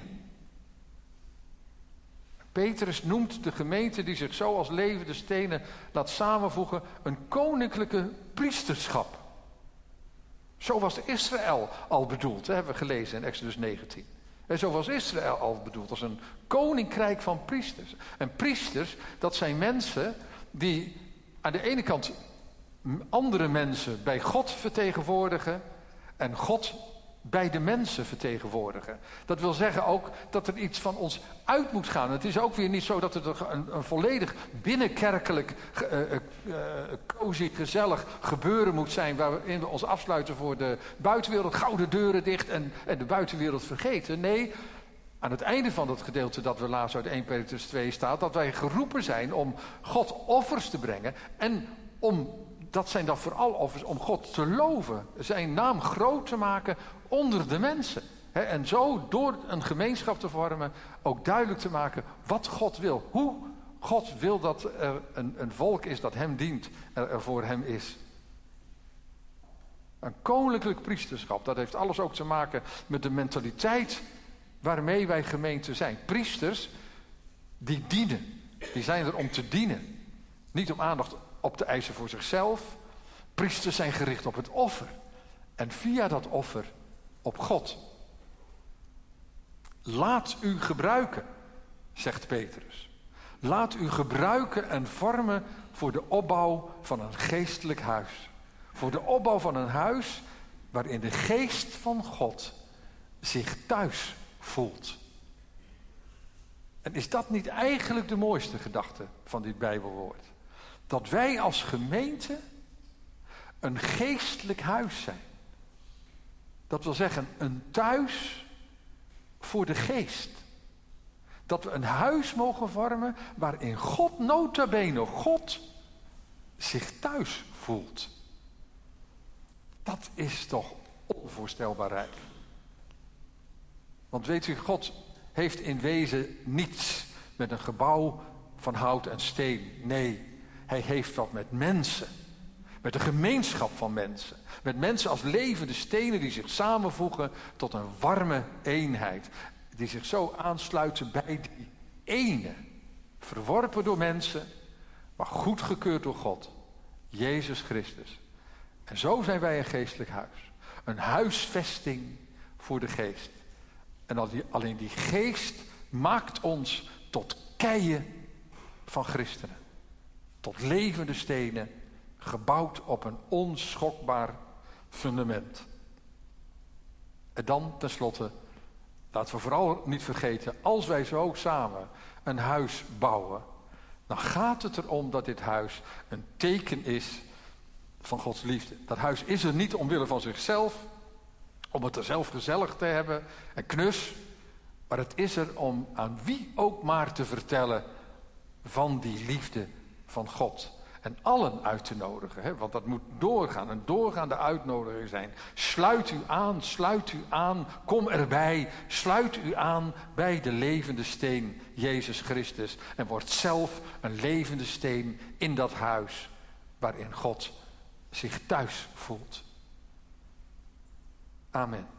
Petrus noemt de gemeente die zich zo als levende stenen laat samenvoegen een koninklijke priesterschap. Zo was Israël al bedoeld, dat hebben we gelezen in Exodus negentien. En zo was Israël al bedoeld als een koninkrijk van priesters. En priesters, dat zijn mensen die aan de ene kant andere mensen bij God vertegenwoordigen en God bij de mensen vertegenwoordigen. Dat wil zeggen ook dat er iets van ons uit moet gaan. Het is ook weer niet zo dat het een, een volledig binnenkerkelijk, uh, uh, cozy, gezellig gebeuren moet zijn, waarin we ons afsluiten voor de buitenwereld, gouden deuren dicht en, en de buitenwereld vergeten. Nee, aan het einde van dat gedeelte dat we lazen uit eerste Petrus twee staat, dat wij geroepen zijn om God offers te brengen en om, dat zijn dan vooral offers, om God te loven, zijn naam groot te maken onder de mensen. He, en zo door een gemeenschap te vormen ook duidelijk te maken wat God wil. Hoe God wil dat er een, een volk is dat hem dient en er voor hem is. Een koninklijk priesterschap, dat heeft alles ook te maken met de mentaliteit waarmee wij gemeente zijn. Priesters, die dienen. Die zijn er om te dienen. Niet om aandacht op te eisen voor zichzelf. Priesters zijn gericht op het offer. En via dat offer op God. Laat u gebruiken, zegt Petrus. Laat u gebruiken en vormen voor de opbouw van een geestelijk huis. Voor de opbouw van een huis waarin de geest van God zich thuis voelt. En is dat niet eigenlijk de mooiste gedachte van dit Bijbelwoord? Dat wij als gemeente een geestelijk huis zijn. Dat wil zeggen een thuis voor de geest. Dat we een huis mogen vormen waarin God, nota bene God, zich thuis voelt. Dat is toch onvoorstelbaar rijk. Want weet u, God heeft in wezen niets met een gebouw van hout en steen. Nee, hij heeft wat met mensen. Met een gemeenschap van mensen. Met mensen als levende stenen die zich samenvoegen tot een warme eenheid. Die zich zo aansluiten bij die ene. Verworpen door mensen, maar goedgekeurd door God. Jezus Christus. En zo zijn wij een geestelijk huis. Een huisvesting voor de geest. En alleen die geest maakt ons tot keien van christenen. Tot levende stenen, gebouwd op een onschokbaar fundament. En dan tenslotte, laten we vooral niet vergeten, als wij zo samen een huis bouwen, dan gaat het erom dat dit huis een teken is van Gods liefde. Dat huis is er niet omwille van zichzelf, om het er zelf gezellig te hebben en knus, maar het is er om aan wie ook maar te vertellen van die liefde van God. En allen uit te nodigen, hè? Want dat moet doorgaan, een doorgaande uitnodiging zijn. Sluit u aan, sluit u aan, kom erbij, sluit u aan bij de levende steen, Jezus Christus. En word zelf een levende steen in dat huis waarin God zich thuis voelt. Amen.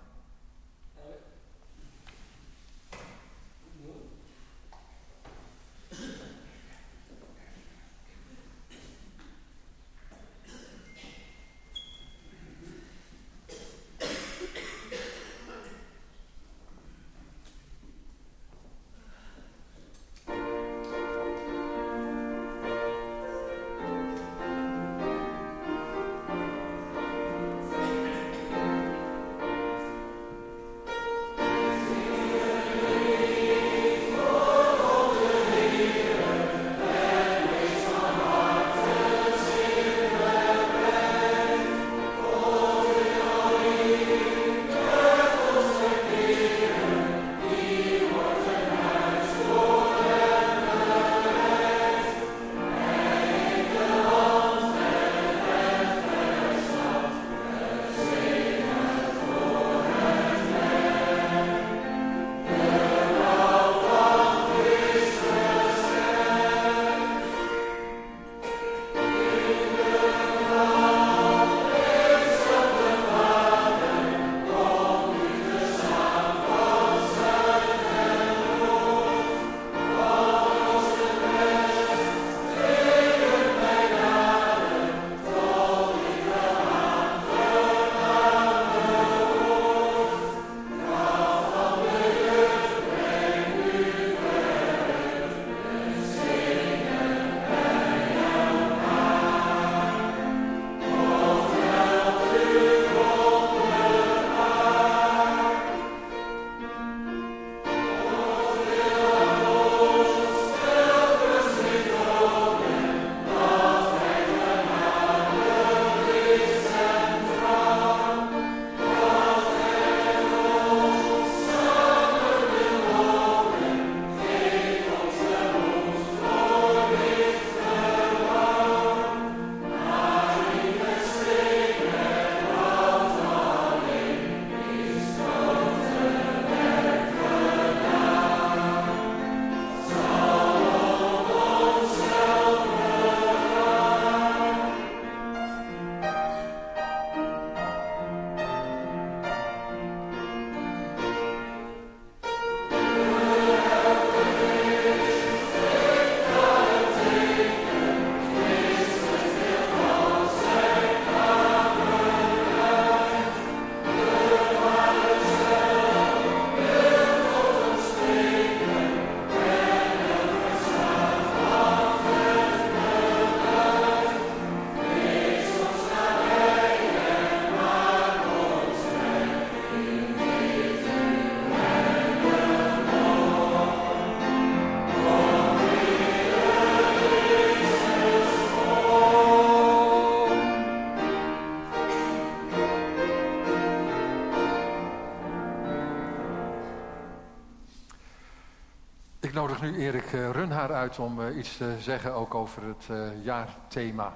nodig nu Erik uh, Runhaar uit om uh, iets te zeggen ook over het uh, jaarthema.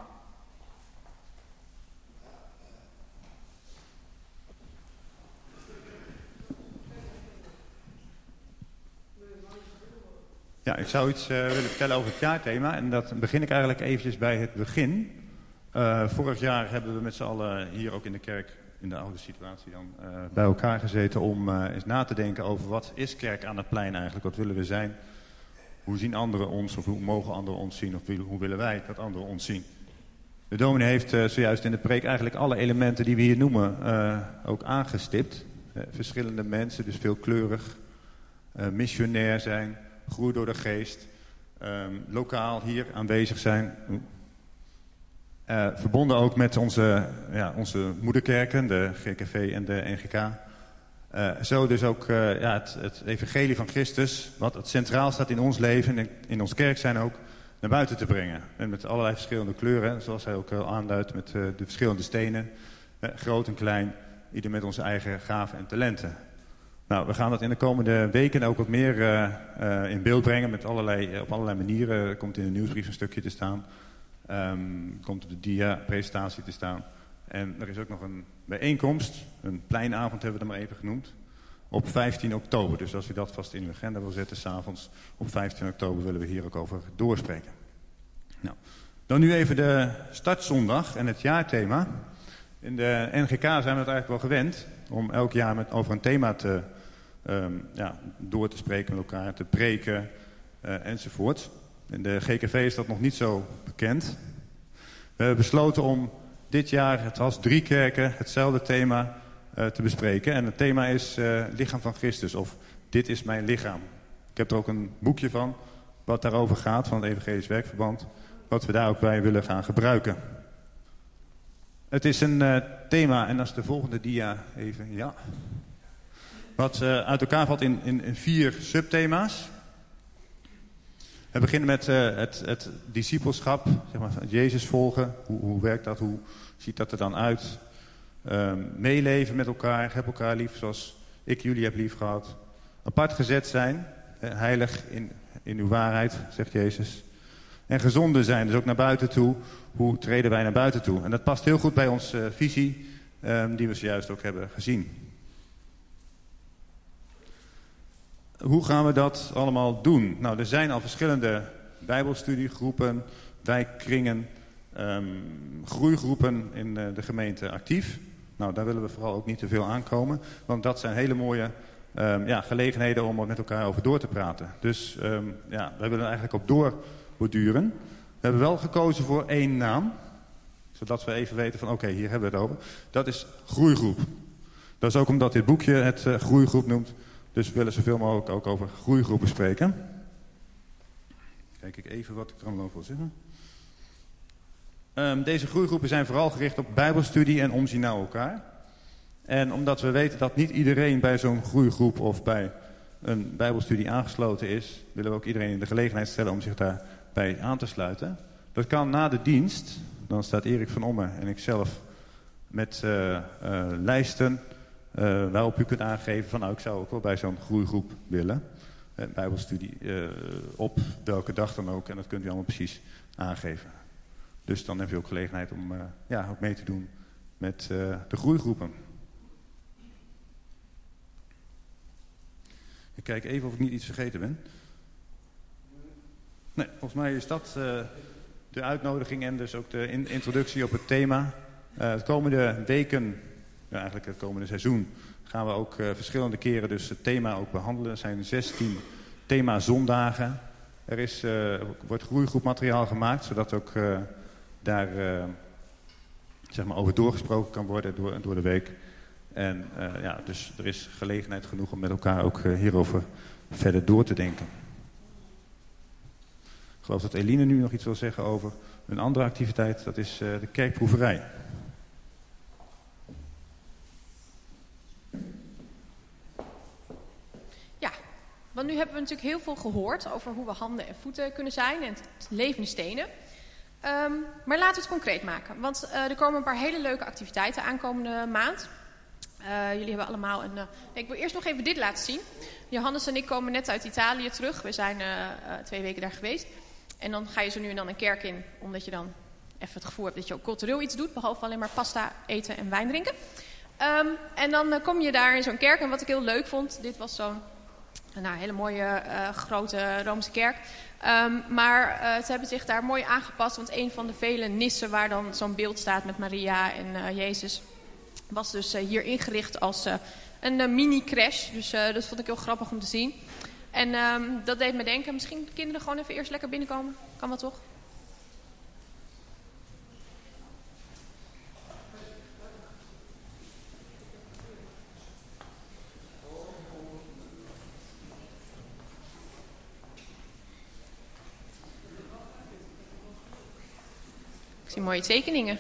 Ja, ik zou iets uh, willen vertellen over het jaarthema. En dat begin ik eigenlijk eventjes bij het begin. Uh, vorig jaar hebben we met z'n allen hier ook in de kerk, in de oude situatie dan, uh, bij elkaar gezeten om uh, eens na te denken over wat is kerk aan het plein eigenlijk? Wat willen we zijn? Hoe zien anderen ons? Of hoe mogen anderen ons zien? Of hoe willen wij dat anderen ons zien? De dominee heeft uh, zojuist in de preek eigenlijk alle elementen die we hier noemen uh, ook aangestipt. Uh, verschillende mensen, dus veelkleurig, uh, missionair zijn, groei door de geest, um, lokaal hier aanwezig zijn. Uh, verbonden ook met onze, ja, onze moederkerken, de G K V en de N G K. Uh, zo dus ook uh, ja, het, het evangelie van Christus, wat het centraal staat in ons leven en in ons kerk zijn ook, naar buiten te brengen. En met allerlei verschillende kleuren, zoals hij ook uh, aanduidt met uh, de verschillende stenen, uh, groot en klein, ieder met onze eigen gaven en talenten. Nou, we gaan dat in de komende weken ook wat meer uh, uh, in beeld brengen met allerlei, op allerlei manieren. Er komt in de nieuwsbrief een stukje te staan. Um, komt op de dia-presentatie te staan. En er is ook nog een bijeenkomst, een pleinavond hebben we dat maar even genoemd, op vijftien oktober. Dus als u dat vast in uw agenda wil zetten, 's avonds op vijftien oktober willen we hier ook over doorspreken. Nou, dan nu even de startzondag en het jaarthema. In de N G K zijn we het eigenlijk wel gewend om elk jaar met, over een thema te, um, ja, door te spreken met elkaar, te preken uh, enzovoort. In de G K V is dat nog niet zo bekend. We hebben besloten om dit jaar, het was drie kerken, hetzelfde thema uh, te bespreken. En het thema is uh, lichaam van Christus, of dit is mijn lichaam. Ik heb er ook een boekje van, wat daarover gaat, van het Evangelisch Werkverband, wat we daar ook bij willen gaan gebruiken. Het is een uh, thema, en dat is de volgende dia even, ja. Wat uh, uit elkaar valt in, in, in vier subthema's. We beginnen met uh, het, het discipelschap, zeg maar, Jezus volgen. Hoe, hoe werkt dat? Hoe ziet dat er dan uit? Um, meeleven met elkaar, heb elkaar lief zoals ik jullie heb lief gehad. Apart gezet zijn, uh, heilig in, in uw waarheid, zegt Jezus. En gezonden zijn, dus ook naar buiten toe. Hoe treden wij naar buiten toe? En dat past heel goed bij onze uh, visie, um, die we zojuist ook hebben gezien. Hoe gaan we dat allemaal doen? Nou, er zijn al verschillende bijbelstudiegroepen, wijkkringen, um, groeigroepen in uh, de gemeente actief. Nou, daar willen we vooral ook niet te veel aankomen, want dat zijn hele mooie um, ja, gelegenheden om er met elkaar over door te praten. Dus um, ja, wij willen eigenlijk op doorborduren. We hebben wel gekozen voor één naam, zodat we even weten van oké, okay, hier hebben we het over. Dat is groeigroep. Dat is ook omdat dit boekje het uh, groeigroep noemt. Dus we willen zoveel mogelijk ook over groeigroepen spreken. Kijk ik even wat ik er allemaal over wil zeggen. Um, deze groeigroepen zijn vooral gericht op bijbelstudie en omzien naar elkaar. En omdat we weten dat niet iedereen bij zo'n groeigroep of bij een bijbelstudie aangesloten is, willen we ook iedereen in de gelegenheid stellen om zich daarbij aan te sluiten. Dat kan na de dienst. Dan staat Erik van Omme en ik zelf met uh, uh, lijsten Uh, waarop u kunt aangeven van nou ik zou ook wel bij zo'n groeigroep willen. Uh, bijbelstudie uh, op welke dag dan ook. En dat kunt u allemaal precies aangeven. Dus dan heb je ook gelegenheid om uh, ja, ook mee te doen met uh, de groeigroepen. Ik kijk even of ik niet iets vergeten ben. Nee, volgens mij is dat uh, de uitnodiging en dus ook de in- introductie op het thema. Uh, de komende weken... Ja, eigenlijk het komende seizoen gaan we ook uh, verschillende keren dus het thema ook behandelen. Er zijn zestien thema-zondagen. Er is, uh, wordt groeigroepmateriaal gemaakt, zodat ook uh, daar uh, zeg maar over doorgesproken kan worden door, door de week. En uh, ja, dus er is gelegenheid genoeg om met elkaar ook uh, hierover verder door te denken. Ik geloof dat Eline nu nog iets wil zeggen over een andere activiteit. Dat is uh, de kerkproeverij. Want nu hebben we natuurlijk heel veel gehoord over hoe we handen en voeten kunnen zijn en het levende stenen. Um, maar laten we het concreet maken, want uh, er komen een paar hele leuke activiteiten aankomende maand. Uh, jullie hebben allemaal een... Uh, nee, ik wil eerst nog even dit laten zien. Johannes en ik komen net uit Italië terug. We zijn uh, uh, twee weken daar geweest. En dan ga je zo nu en dan een kerk in, omdat je dan even het gevoel hebt dat je ook cultureel iets doet, behalve alleen maar pasta eten en wijn drinken. Um, en dan uh, kom je daar in zo'n kerk. En wat ik heel leuk vond, dit was zo'n nou, hele mooie uh, grote Romeinse kerk. Um, maar uh, ze hebben zich daar mooi aangepast, want een van de vele nissen waar dan zo'n beeld staat met Maria en uh, Jezus, was dus uh, hier ingericht als uh, een uh, mini-crash. Dus uh, dat vond ik heel grappig om te zien. En um, dat deed me denken, misschien de kinderen gewoon even eerst lekker binnenkomen. Kan wel toch? Ik zie mooie tekeningen.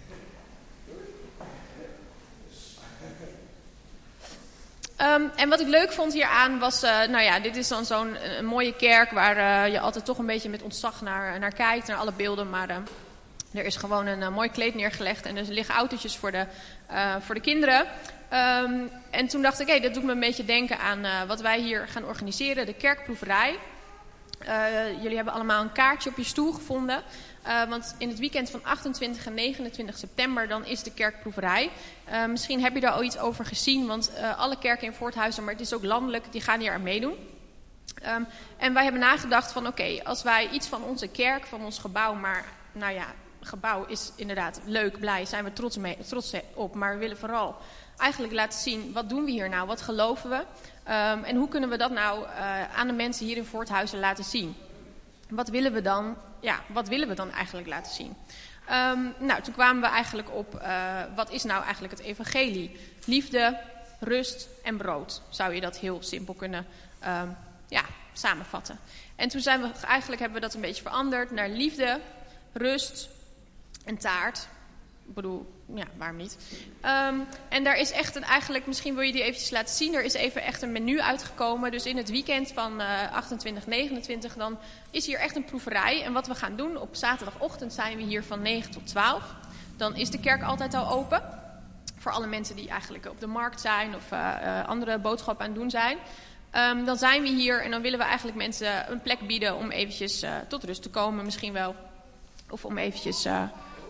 Um, en wat ik leuk vond hieraan was, uh, nou ja, dit is dan zo'n een mooie kerk waar uh, je altijd toch een beetje met ontzag naar, naar kijkt, naar alle beelden. Maar uh, er is gewoon een uh, mooi kleed neergelegd en er liggen autootjes voor de, uh, voor de kinderen. Um, en toen dacht ik, hé, hey, dat doet me een beetje denken aan uh, wat wij hier gaan organiseren, de kerkproeverij. Uh, jullie hebben allemaal een kaartje op je stoel gevonden. Uh, want in het weekend van achtentwintig en negenentwintig september dan is de kerkproeverij. Uh, misschien heb je daar al iets over gezien, want uh, alle kerken in Voorthuizen, maar het is ook landelijk, die gaan hier aan meedoen. Um, en wij hebben nagedacht van oké, okay, als wij iets van onze kerk, van ons gebouw, maar nou ja, gebouw is inderdaad leuk, blij, zijn we trots, mee, trots op, maar we willen vooral eigenlijk laten zien, wat doen we hier nou, wat geloven we? Um, en hoe kunnen we dat nou uh, aan de mensen hier in Voorthuizen laten zien? Wat willen we dan, ja, wat willen we dan eigenlijk laten zien? Um, nou, toen kwamen we eigenlijk op, uh, wat is nou eigenlijk het evangelie? Liefde, rust en brood. Zou je dat heel simpel kunnen um, ja, samenvatten. En toen zijn we, eigenlijk hebben we dat een beetje veranderd naar liefde, rust en taart. Ik bedoel, ja, waarom niet? Um, en daar is echt een, eigenlijk, misschien wil je die eventjes laten zien. Er is even echt een menu uitgekomen. Dus in het weekend van uh, achtentwintig, negenentwintig, dan is hier echt een proeverij. En wat we gaan doen, op zaterdagochtend zijn we hier van negen tot twaalf. Dan is de kerk altijd al open. Voor alle mensen die eigenlijk op de markt zijn of uh, uh, andere boodschappen aan het doen zijn. Um, dan zijn we hier en dan willen we eigenlijk mensen een plek bieden om eventjes uh, tot rust te komen misschien wel. Of om eventjes... Uh,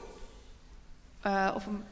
Uh, of een...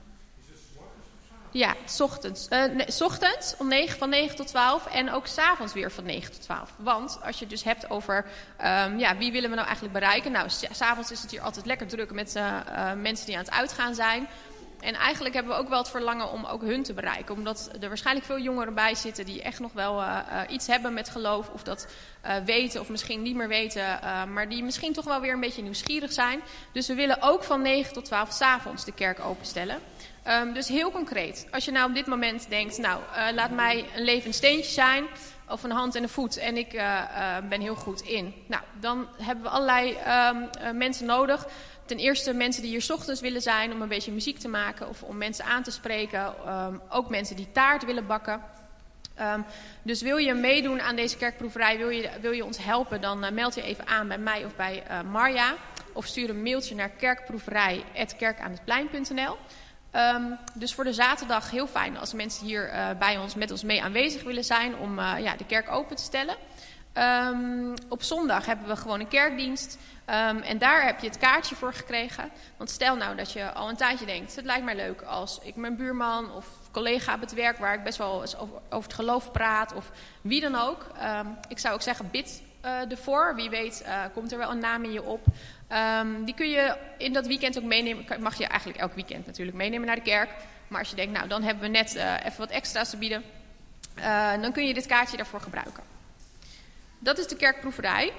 Ja, 's ochtends. Uh, nee, 's ochtends om negen, van negen tot twaalf en ook 's avonds weer van negen tot twaalf. Want als je het dus hebt over um, ja, wie willen we nou eigenlijk bereiken. Nou, 's avonds is het hier altijd lekker druk met uh, uh, mensen die aan het uitgaan zijn. En eigenlijk hebben we ook wel het verlangen om ook hun te bereiken. Omdat er waarschijnlijk veel jongeren bij zitten die echt nog wel uh, uh, iets hebben met geloof. Of dat uh, weten of misschien niet meer weten. Uh, maar die misschien toch wel weer een beetje nieuwsgierig zijn. Dus we willen ook van negen tot twaalf 's avonds de kerk openstellen. Um, dus heel concreet. Als je nou op dit moment denkt, nou uh, laat mij een levend steentje zijn. Of een hand en een voet. En ik uh, uh, ben heel goed in. Nou, dan hebben we allerlei um, uh, mensen nodig. Ten eerste mensen die hier 's ochtends willen zijn om een beetje muziek te maken of om mensen aan te spreken. Um, ook mensen die taart willen bakken. Um, dus wil je meedoen aan deze kerkproeverij, wil je, wil je ons helpen, dan uh, meld je even aan bij mij of bij uh, Marja. Of stuur een mailtje naar kerkproeverij apenstaartje kerkaanhetplein punt n l. Um, dus voor de zaterdag heel fijn als mensen hier uh, bij ons met ons mee aanwezig willen zijn om uh, ja, de kerk open te stellen. Um, op zondag hebben we gewoon een kerkdienst. Um, en daar heb je het kaartje voor gekregen. Want stel nou dat je al een tijdje denkt, het lijkt mij leuk als ik mijn buurman of collega op het werk waar ik best wel eens over, over het geloof praat of wie dan ook. Um, ik zou ook zeggen, bid uh, ervoor. Wie weet uh, komt er wel een naam in je op. Um, die kun je in dat weekend ook meenemen. Mag je eigenlijk elk weekend natuurlijk meenemen naar de kerk. Maar als je denkt, nou dan hebben we net uh, even wat extra's te bieden. Uh, dan kun je dit kaartje daarvoor gebruiken. Dat is de kerkproeverij.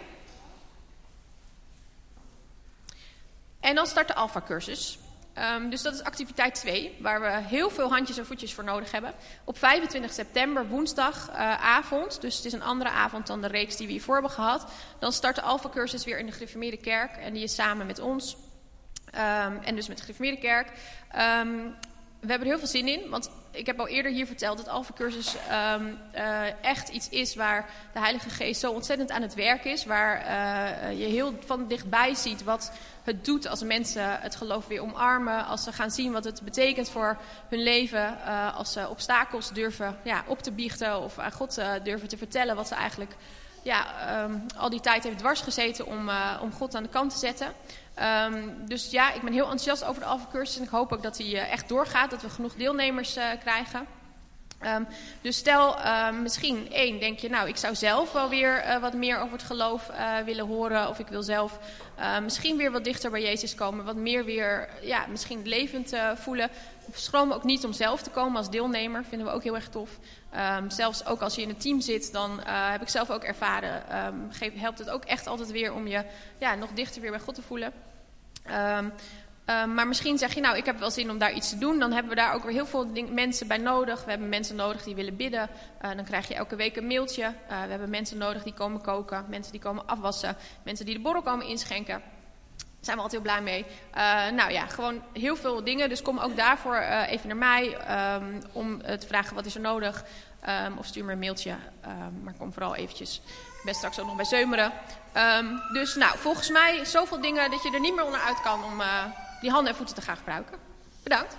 En dan start de Alpha-cursus. Um, dus dat is activiteit twee, waar we heel veel handjes en voetjes voor nodig hebben. Op vijfentwintig september, woensdagavond, uh, dus het is een andere avond dan de reeks die we hiervoor hebben gehad. Dan start de Alpha-cursus weer in de Gereformeerde Kerk en die is samen met ons. Um, en dus met de Gereformeerde Kerk. Um, we hebben er heel veel zin in, want ik heb al eerder hier verteld dat Alpha-cursus um, uh, echt iets is waar de Heilige Geest zo ontzettend aan het werk is. Waar uh, je heel van dichtbij ziet wat het doet als mensen het geloof weer omarmen. Als ze gaan zien wat het betekent voor hun leven. Uh, als ze obstakels durven ja, op te biechten of aan God uh, durven te vertellen wat ze eigenlijk ja, um, al die tijd heeft dwars gezeten om, uh, om God aan de kant te zetten. Um, dus ja, ik ben heel enthousiast over de Alpha-cursus en ik hoop ook dat die uh, echt doorgaat, dat we genoeg deelnemers uh, krijgen. Um, dus stel, uh, misschien één, denk je, nou, ik zou zelf wel weer uh, wat meer over het geloof uh, willen horen. Of ik wil zelf uh, misschien weer wat dichter bij Jezus komen, wat meer weer, ja, misschien levend uh, voelen. Schroom ook niet om zelf te komen als deelnemer, vinden we ook heel erg tof. Um, zelfs ook als je in een team zit, dan uh, heb ik zelf ook ervaren, um, geef, helpt het ook echt altijd weer om je ja, nog dichter weer bij God te voelen. Um, Uh, maar misschien zeg je, nou, ik heb wel zin om daar iets te doen. Dan hebben we daar ook weer heel veel ding, mensen bij nodig. We hebben mensen nodig die willen bidden. Uh, dan krijg je elke week een mailtje. Uh, we hebben mensen nodig die komen koken. Mensen die komen afwassen. Mensen die de borrel komen inschenken. Daar zijn we altijd heel blij mee. Uh, nou ja, gewoon heel veel dingen. Dus kom ook daarvoor uh, even naar mij um, om uh, te vragen wat is er nodig. Um, of stuur me een mailtje. Um, maar kom vooral eventjes. Ik ben straks ook nog bij Zeumeren. Um, dus nou, volgens mij zoveel dingen dat je er niet meer onderuit kan om... Uh, die handen en voeten te gaan gebruiken. Bedankt.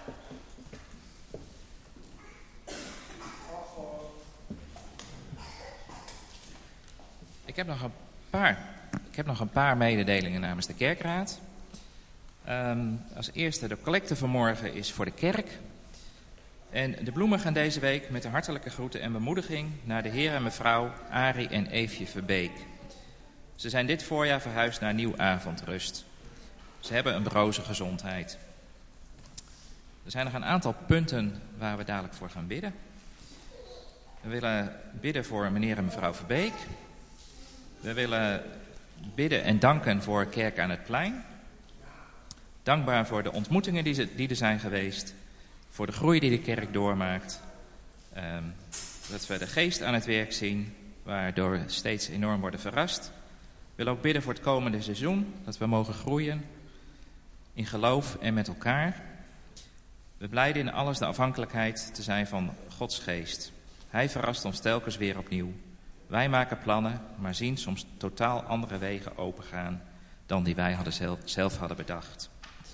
Ik heb nog een paar, ik heb nog een paar mededelingen namens de kerkraad. Um, als eerste, de collecte vanmorgen is voor de kerk. En de bloemen gaan deze week met de hartelijke groeten en bemoediging naar de heer en mevrouw Arie en Eefje Verbeek. Ze zijn dit voorjaar verhuisd naar Nieuw Avondrust. Ze hebben een broze gezondheid. Er zijn nog een aantal punten waar we dadelijk voor gaan bidden. We willen bidden voor meneer en mevrouw Verbeek. We willen bidden en danken voor Kerk aan het Plein. Dankbaar voor de ontmoetingen die, ze, die er zijn geweest. Voor de groei die de kerk doormaakt. Um, dat we de geest aan het werk zien, waardoor we steeds enorm worden verrast. We willen ook bidden voor het komende seizoen, dat we mogen groeien in geloof en met elkaar. We blijden in alles de afhankelijkheid te zijn van Gods geest. Hij verrast ons telkens weer opnieuw. Wij maken plannen, maar zien soms totaal andere wegen opengaan dan die wij hadden zelf, zelf hadden bedacht.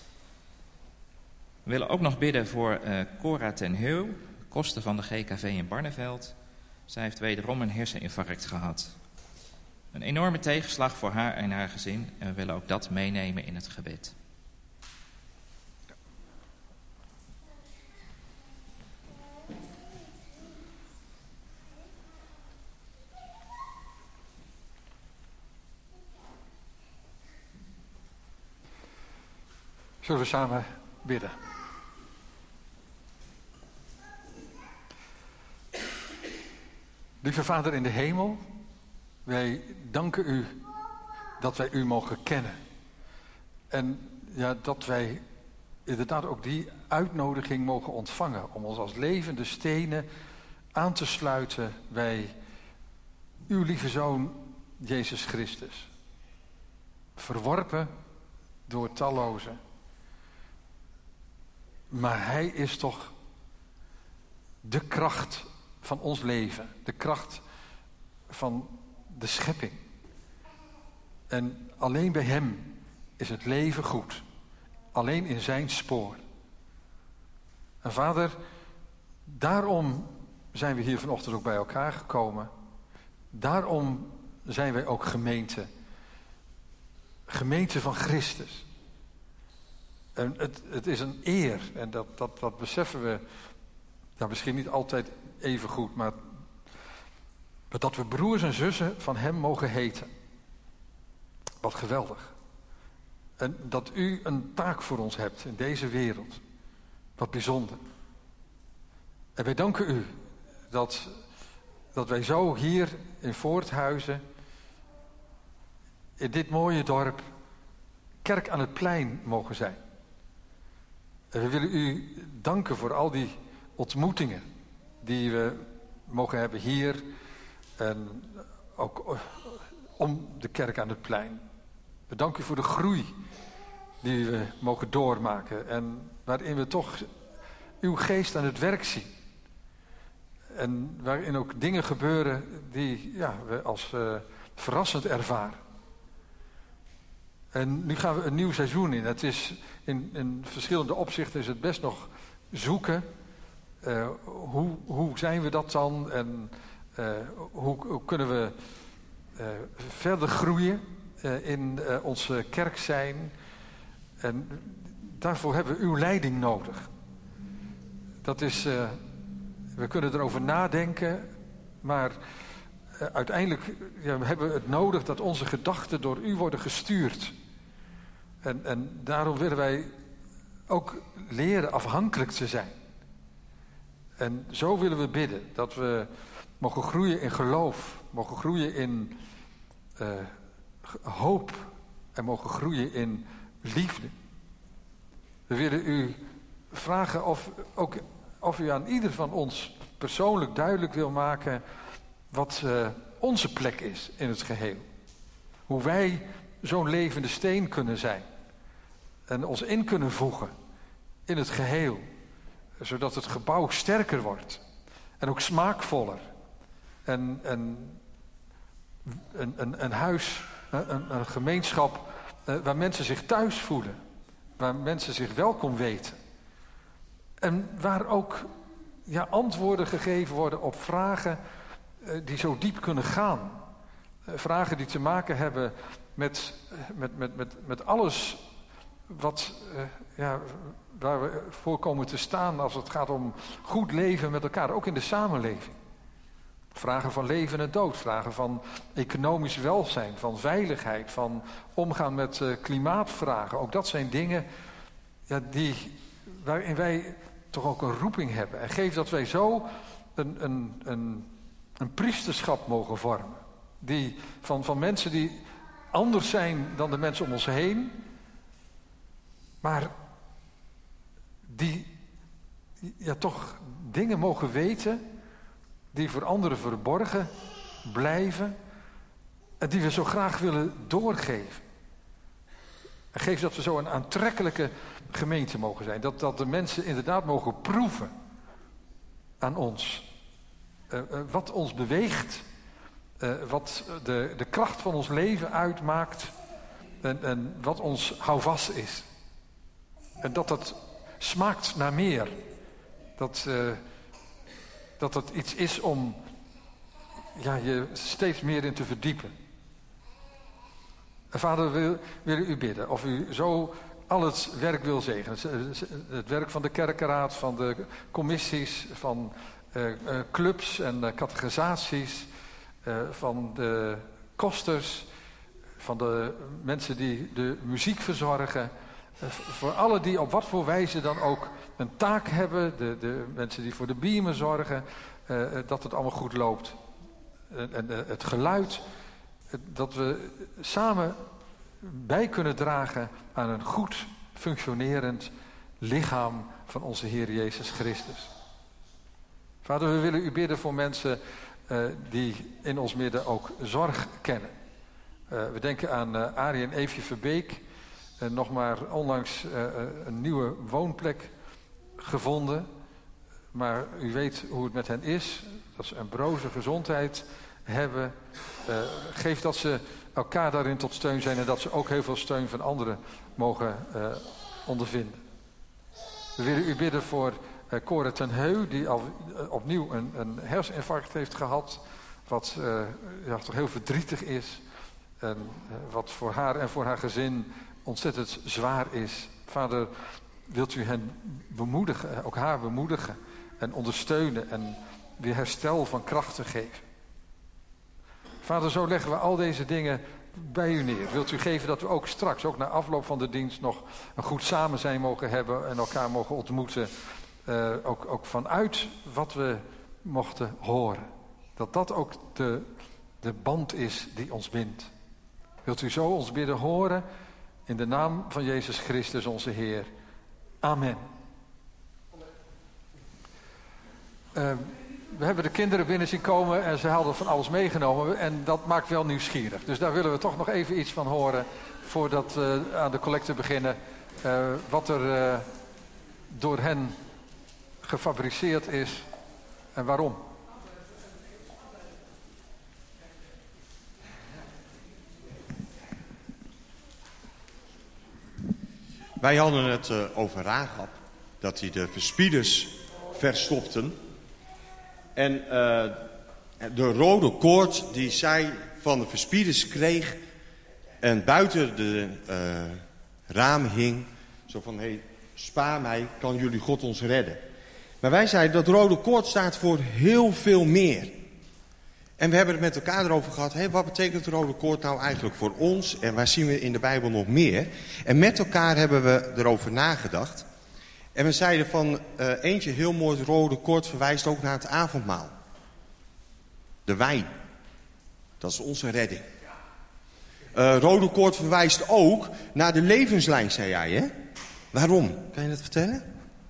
We willen ook nog bidden voor uh, Cora ten Heu, kosten van de G K V in Barneveld. Zij heeft wederom een herseninfarct gehad. Een enorme tegenslag voor haar en haar gezin en we willen ook dat meenemen in het gebed. Zullen we samen bidden? Lieve Vader in de hemel, wij danken u dat wij u mogen kennen. En ja, dat wij inderdaad ook die uitnodiging mogen ontvangen om ons als levende stenen aan te sluiten bij uw lieve Zoon Jezus Christus. Verworpen door tallozen. Maar hij is toch de kracht van ons leven. De kracht van de schepping. En alleen bij hem is het leven goed. Alleen in zijn spoor. En Vader, daarom zijn we hier vanochtend ook bij elkaar gekomen. Daarom zijn wij ook gemeente. Gemeente van Christus. En het, het is een eer, en dat, dat, dat beseffen we nou, misschien niet altijd even goed, maar dat we broers en zussen van hem mogen heten. Wat geweldig. En dat u een taak voor ons hebt in deze wereld. Wat bijzonder. En wij danken u dat, dat wij zo hier in Voorthuizen, in dit mooie dorp, Kerk aan het Plein mogen zijn. En we willen u danken voor al die ontmoetingen die we mogen hebben hier en ook om de Kerk aan het Plein. We danken u voor de groei die we mogen doormaken en waarin we toch uw geest aan het werk zien. En waarin ook dingen gebeuren die ja, we als uh, verrassend ervaren. En nu gaan we een nieuw seizoen in. Het is in, in verschillende opzichten is het best nog zoeken. Uh, hoe, hoe zijn we dat dan? En uh, hoe, hoe kunnen we uh, verder groeien uh, in uh, onze kerk zijn? En daarvoor hebben we uw leiding nodig. Dat is, uh, we kunnen erover nadenken, maar uh, uiteindelijk ja, hebben we het nodig dat onze gedachten door u worden gestuurd. En, en daarom willen wij ook leren afhankelijk te zijn. En zo willen we bidden, dat we mogen groeien in geloof, mogen groeien in uh, hoop en mogen groeien in liefde. We willen u vragen of, ook, of u aan ieder van ons persoonlijk duidelijk wil maken wat uh, onze plek is in het geheel. Hoe wij zo'n levende steen kunnen zijn en ons in kunnen voegen in het geheel. Zodat het gebouw sterker wordt. En ook smaakvoller. En, en een, een, een huis, een, een gemeenschap waar mensen zich thuis voelen. Waar mensen zich welkom weten. En waar ook ja, antwoorden gegeven worden op vragen die zo diep kunnen gaan. Vragen die te maken hebben met, met, met, met, met alles wat... Uh, ja, waar we voor komen te staan als het gaat om goed leven met elkaar, ook in de samenleving. Vragen van leven en dood, vragen van economisch welzijn, van veiligheid, van omgaan met uh, klimaatvragen. Ook dat zijn dingen ja, die, waarin wij toch ook een roeping hebben. En geef dat wij zo een, een, een, een priesterschap mogen vormen. Die, van, van mensen die anders zijn dan de mensen om ons heen, maar die ja, toch dingen mogen weten die voor anderen verborgen blijven en die we zo graag willen doorgeven. En geef dat we zo een aantrekkelijke gemeente mogen zijn. Dat, dat de mensen inderdaad mogen proeven aan ons. Uh, uh, wat ons beweegt, uh, wat de, de kracht van ons leven uitmaakt en, en wat ons houvast is. En dat dat smaakt naar meer. Dat, uh, dat het iets is om ja, je steeds meer in te verdiepen. En Vader, we wil, willen u bidden of u zo al het werk wil zegenen. Het werk van de kerkenraad, van de commissies, van uh, uh, clubs en uh, categorisaties, uh, van de kosters, van de mensen die de muziek verzorgen. Uh, voor alle die op wat voor wijze dan ook een taak hebben, de, de mensen die voor de biemen zorgen, uh, dat het allemaal goed loopt. En, en uh, het geluid, uh, dat we samen bij kunnen dragen aan een goed functionerend lichaam van onze Heer Jezus Christus. Vader, we willen u bidden voor mensen uh, die in ons midden ook zorg kennen. Uh, we denken aan uh, Arie en Eefje Verbeek. Uh, nog maar onlangs uh, een nieuwe woonplek gevonden. Maar u weet hoe het met hen is. Dat ze een broze gezondheid hebben. Uh, geef dat ze elkaar daarin tot steun zijn. En dat ze ook heel veel steun van anderen mogen uh, ondervinden. We willen u bidden voor uh, Cora ten Heu. Die al uh, opnieuw een, een herseninfarct heeft gehad. Wat uh, ja, toch heel verdrietig is. En uh, wat voor haar en voor haar gezin ontzettend zwaar is. Vader, wilt u hen bemoedigen, ook haar bemoedigen en ondersteunen en weer herstel van krachten geven. Vader, zo leggen we al deze dingen bij u neer. Wilt u geven dat we ook straks, ook na afloop van de dienst, nog een goed samen zijn mogen hebben en elkaar mogen ontmoeten. Uh, ook, ook vanuit wat we mochten horen. Dat dat ook de, de band is die ons bindt. Wilt u zo ons bidden horen? In de naam van Jezus Christus, onze Heer. Amen. Uh, we hebben de kinderen binnen zien komen en ze hadden van alles meegenomen. En dat maakt wel nieuwsgierig. Dus daar willen we toch nog even iets van horen voordat we aan de collecte beginnen. Uh, wat er uh, door hen gefabriceerd is en waarom? Wij hadden het uh, over Rahab, dat hij de verspieders verstopten. En uh, de rode koord die zij van de verspieders kreeg en buiten de uh, raam hing, zo van, hé, hey, spaar mij, kan jullie God ons redden. Maar wij zeiden, dat rode koord staat voor heel veel meer. En we hebben het met elkaar erover gehad, hé, wat betekent het rode koord nou eigenlijk voor ons? En waar zien we in de Bijbel nog meer? En met elkaar hebben we erover nagedacht. En we zeiden van, uh, eentje heel mooi, het rode koord verwijst ook naar het avondmaal. De wijn. Dat is onze redding. Uh, rode koord verwijst ook naar de levenslijn, zei jij, hè? Waarom? Kan je dat vertellen?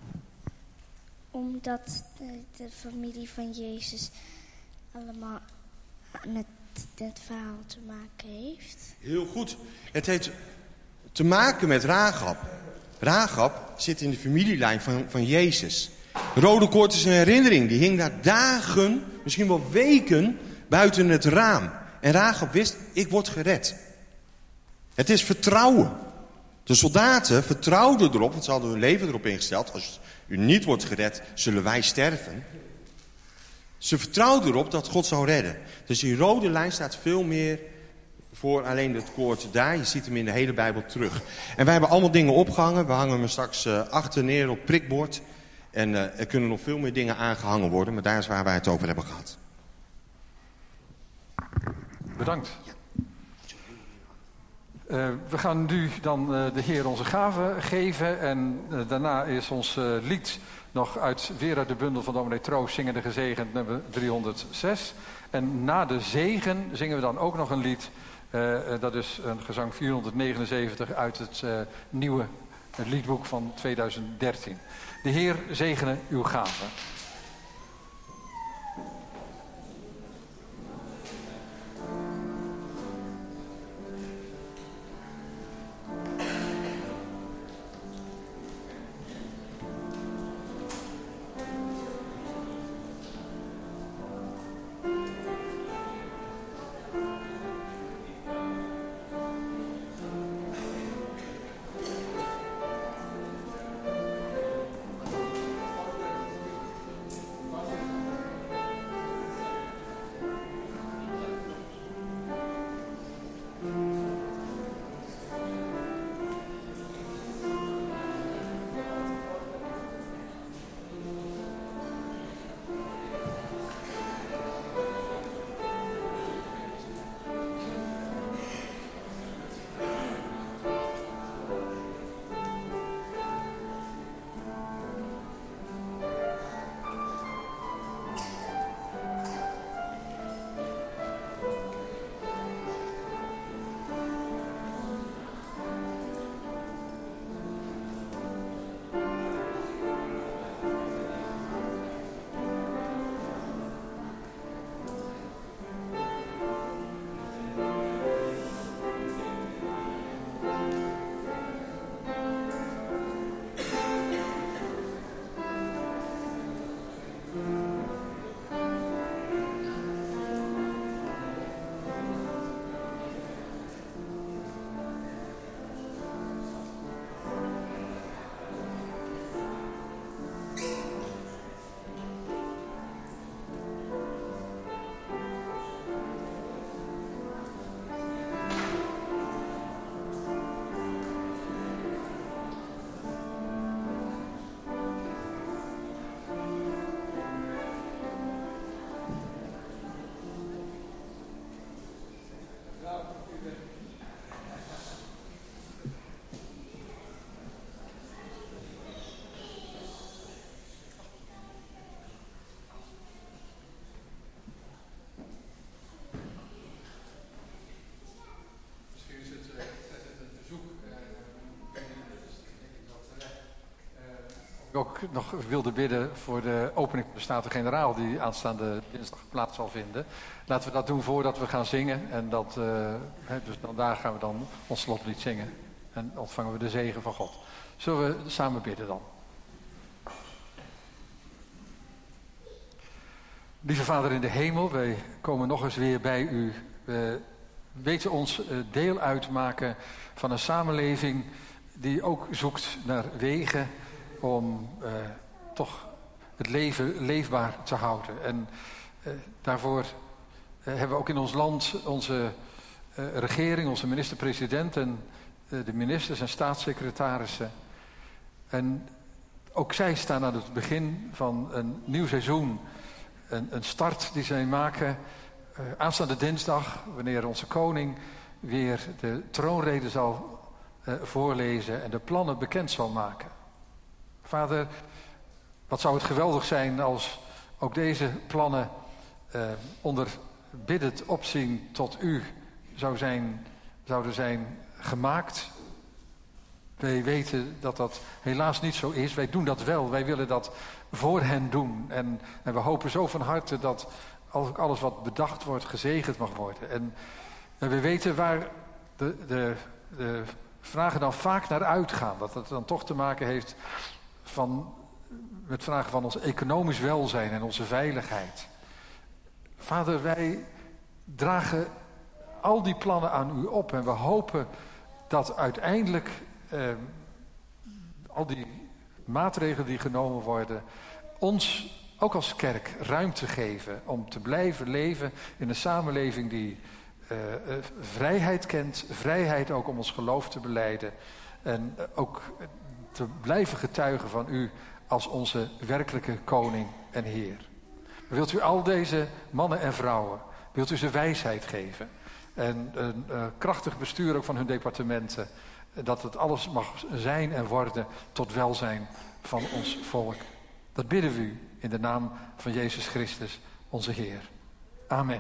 Omdat de, de familie van Jezus allemaal met dit verhaal te maken heeft. Heel goed. Het heeft te maken met Rahab. Rahab zit in de familielijn van, van Jezus. Rode koord is een herinnering. Die hing daar dagen, misschien wel weken, buiten het raam. En Rahab wist, ik word gered. Het is vertrouwen. De soldaten vertrouwden erop, want ze hadden hun leven erop ingesteld. Als u niet wordt gered, zullen wij sterven. Ze vertrouwden erop dat God zou redden. Dus die rode lijn staat veel meer voor alleen het koord daar. Je ziet hem in de hele Bijbel terug. En wij hebben allemaal dingen opgehangen. We hangen hem straks uh, achter neer op prikbord. En uh, er kunnen nog veel meer dingen aangehangen worden. Maar daar is waar wij het over hebben gehad. Bedankt. Uh, we gaan nu dan uh, de Heer onze gaven geven. En uh, daarna is ons uh, lied nog uit, weer uit de bundel van dominee Troost, Zingende Gezegend, nummer driehonderdzes. En na de zegen zingen we dan ook nog een lied. Uh, dat is een gezang vierhonderdnegenenzeventig uit het uh, nieuwe het liedboek van tweeduizend dertien. De Heer zegene uw gaven. Ik ook nog wilde bidden voor de opening van de Staten-Generaal die aanstaande dinsdag plaats zal vinden. Laten we dat doen voordat we gaan zingen. En dat, uh, he, dus dan, daar gaan we dan ons slotlied zingen. En ontvangen we de zegen van God. Zullen we samen bidden dan? Lieve Vader in de hemel, wij komen nog eens weer bij u. We weten ons deel uitmaken van een samenleving die ook zoekt naar wegen om uh, toch het leven leefbaar te houden. En uh, daarvoor uh, hebben we ook in ons land onze uh, regering, onze minister-president en uh, de ministers en staatssecretarissen. En ook zij staan aan het begin van een nieuw seizoen. Een, een start die zij maken uh, aanstaande dinsdag, wanneer onze koning weer de troonrede zal uh, voorlezen en de plannen bekend zal maken. Vader, wat zou het geweldig zijn als ook deze plannen uh, onder biddend opzien tot u zou zijn, zouden zijn gemaakt. Wij weten dat dat helaas niet zo is. Wij doen dat wel. Wij willen dat voor hen doen. En, en we hopen zo van harte dat alles wat bedacht wordt, gezegend mag worden. En, en we weten waar de, de, de vragen dan vaak naar uitgaan. Dat het dan toch te maken heeft van, met vragen van ons economisch welzijn en onze veiligheid. Vader, wij dragen al die plannen aan u op. En we hopen dat uiteindelijk Uh, al die maatregelen die genomen worden ons ook als kerk ruimte geven om te blijven leven in een samenleving die uh, uh, vrijheid kent, vrijheid ook om ons geloof te belijden en uh, ook te blijven getuigen van u als onze werkelijke koning en Heer. Wilt u al deze mannen en vrouwen, wilt u ze wijsheid geven en een uh, krachtig bestuur ook van hun departementen, dat het alles mag zijn en worden tot welzijn van ons volk. Dat bidden we u in de naam van Jezus Christus, onze Heer. Amen.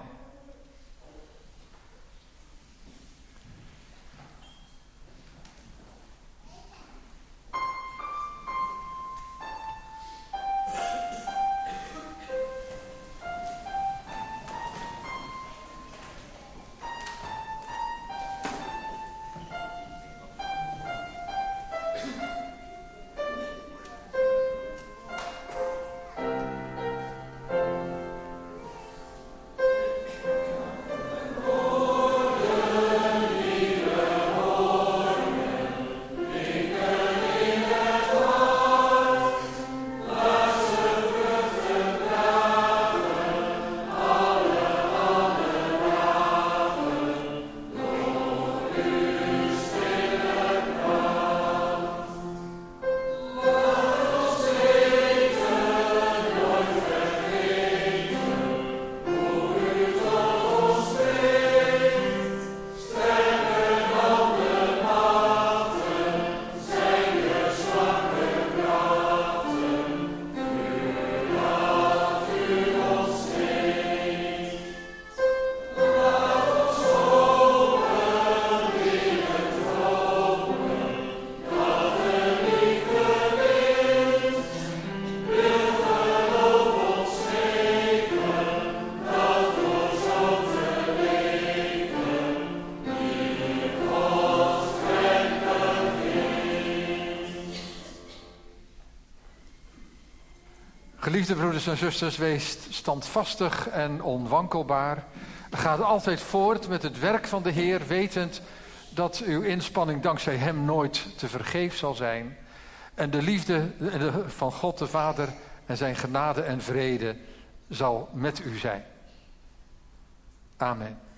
Geliefde broeders en zusters, wees standvastig en onwankelbaar. Ga altijd voort met het werk van de Heer, wetend dat uw inspanning dankzij hem nooit te vergeefs zal zijn. En de liefde van God de Vader en zijn genade en vrede zal met u zijn. Amen.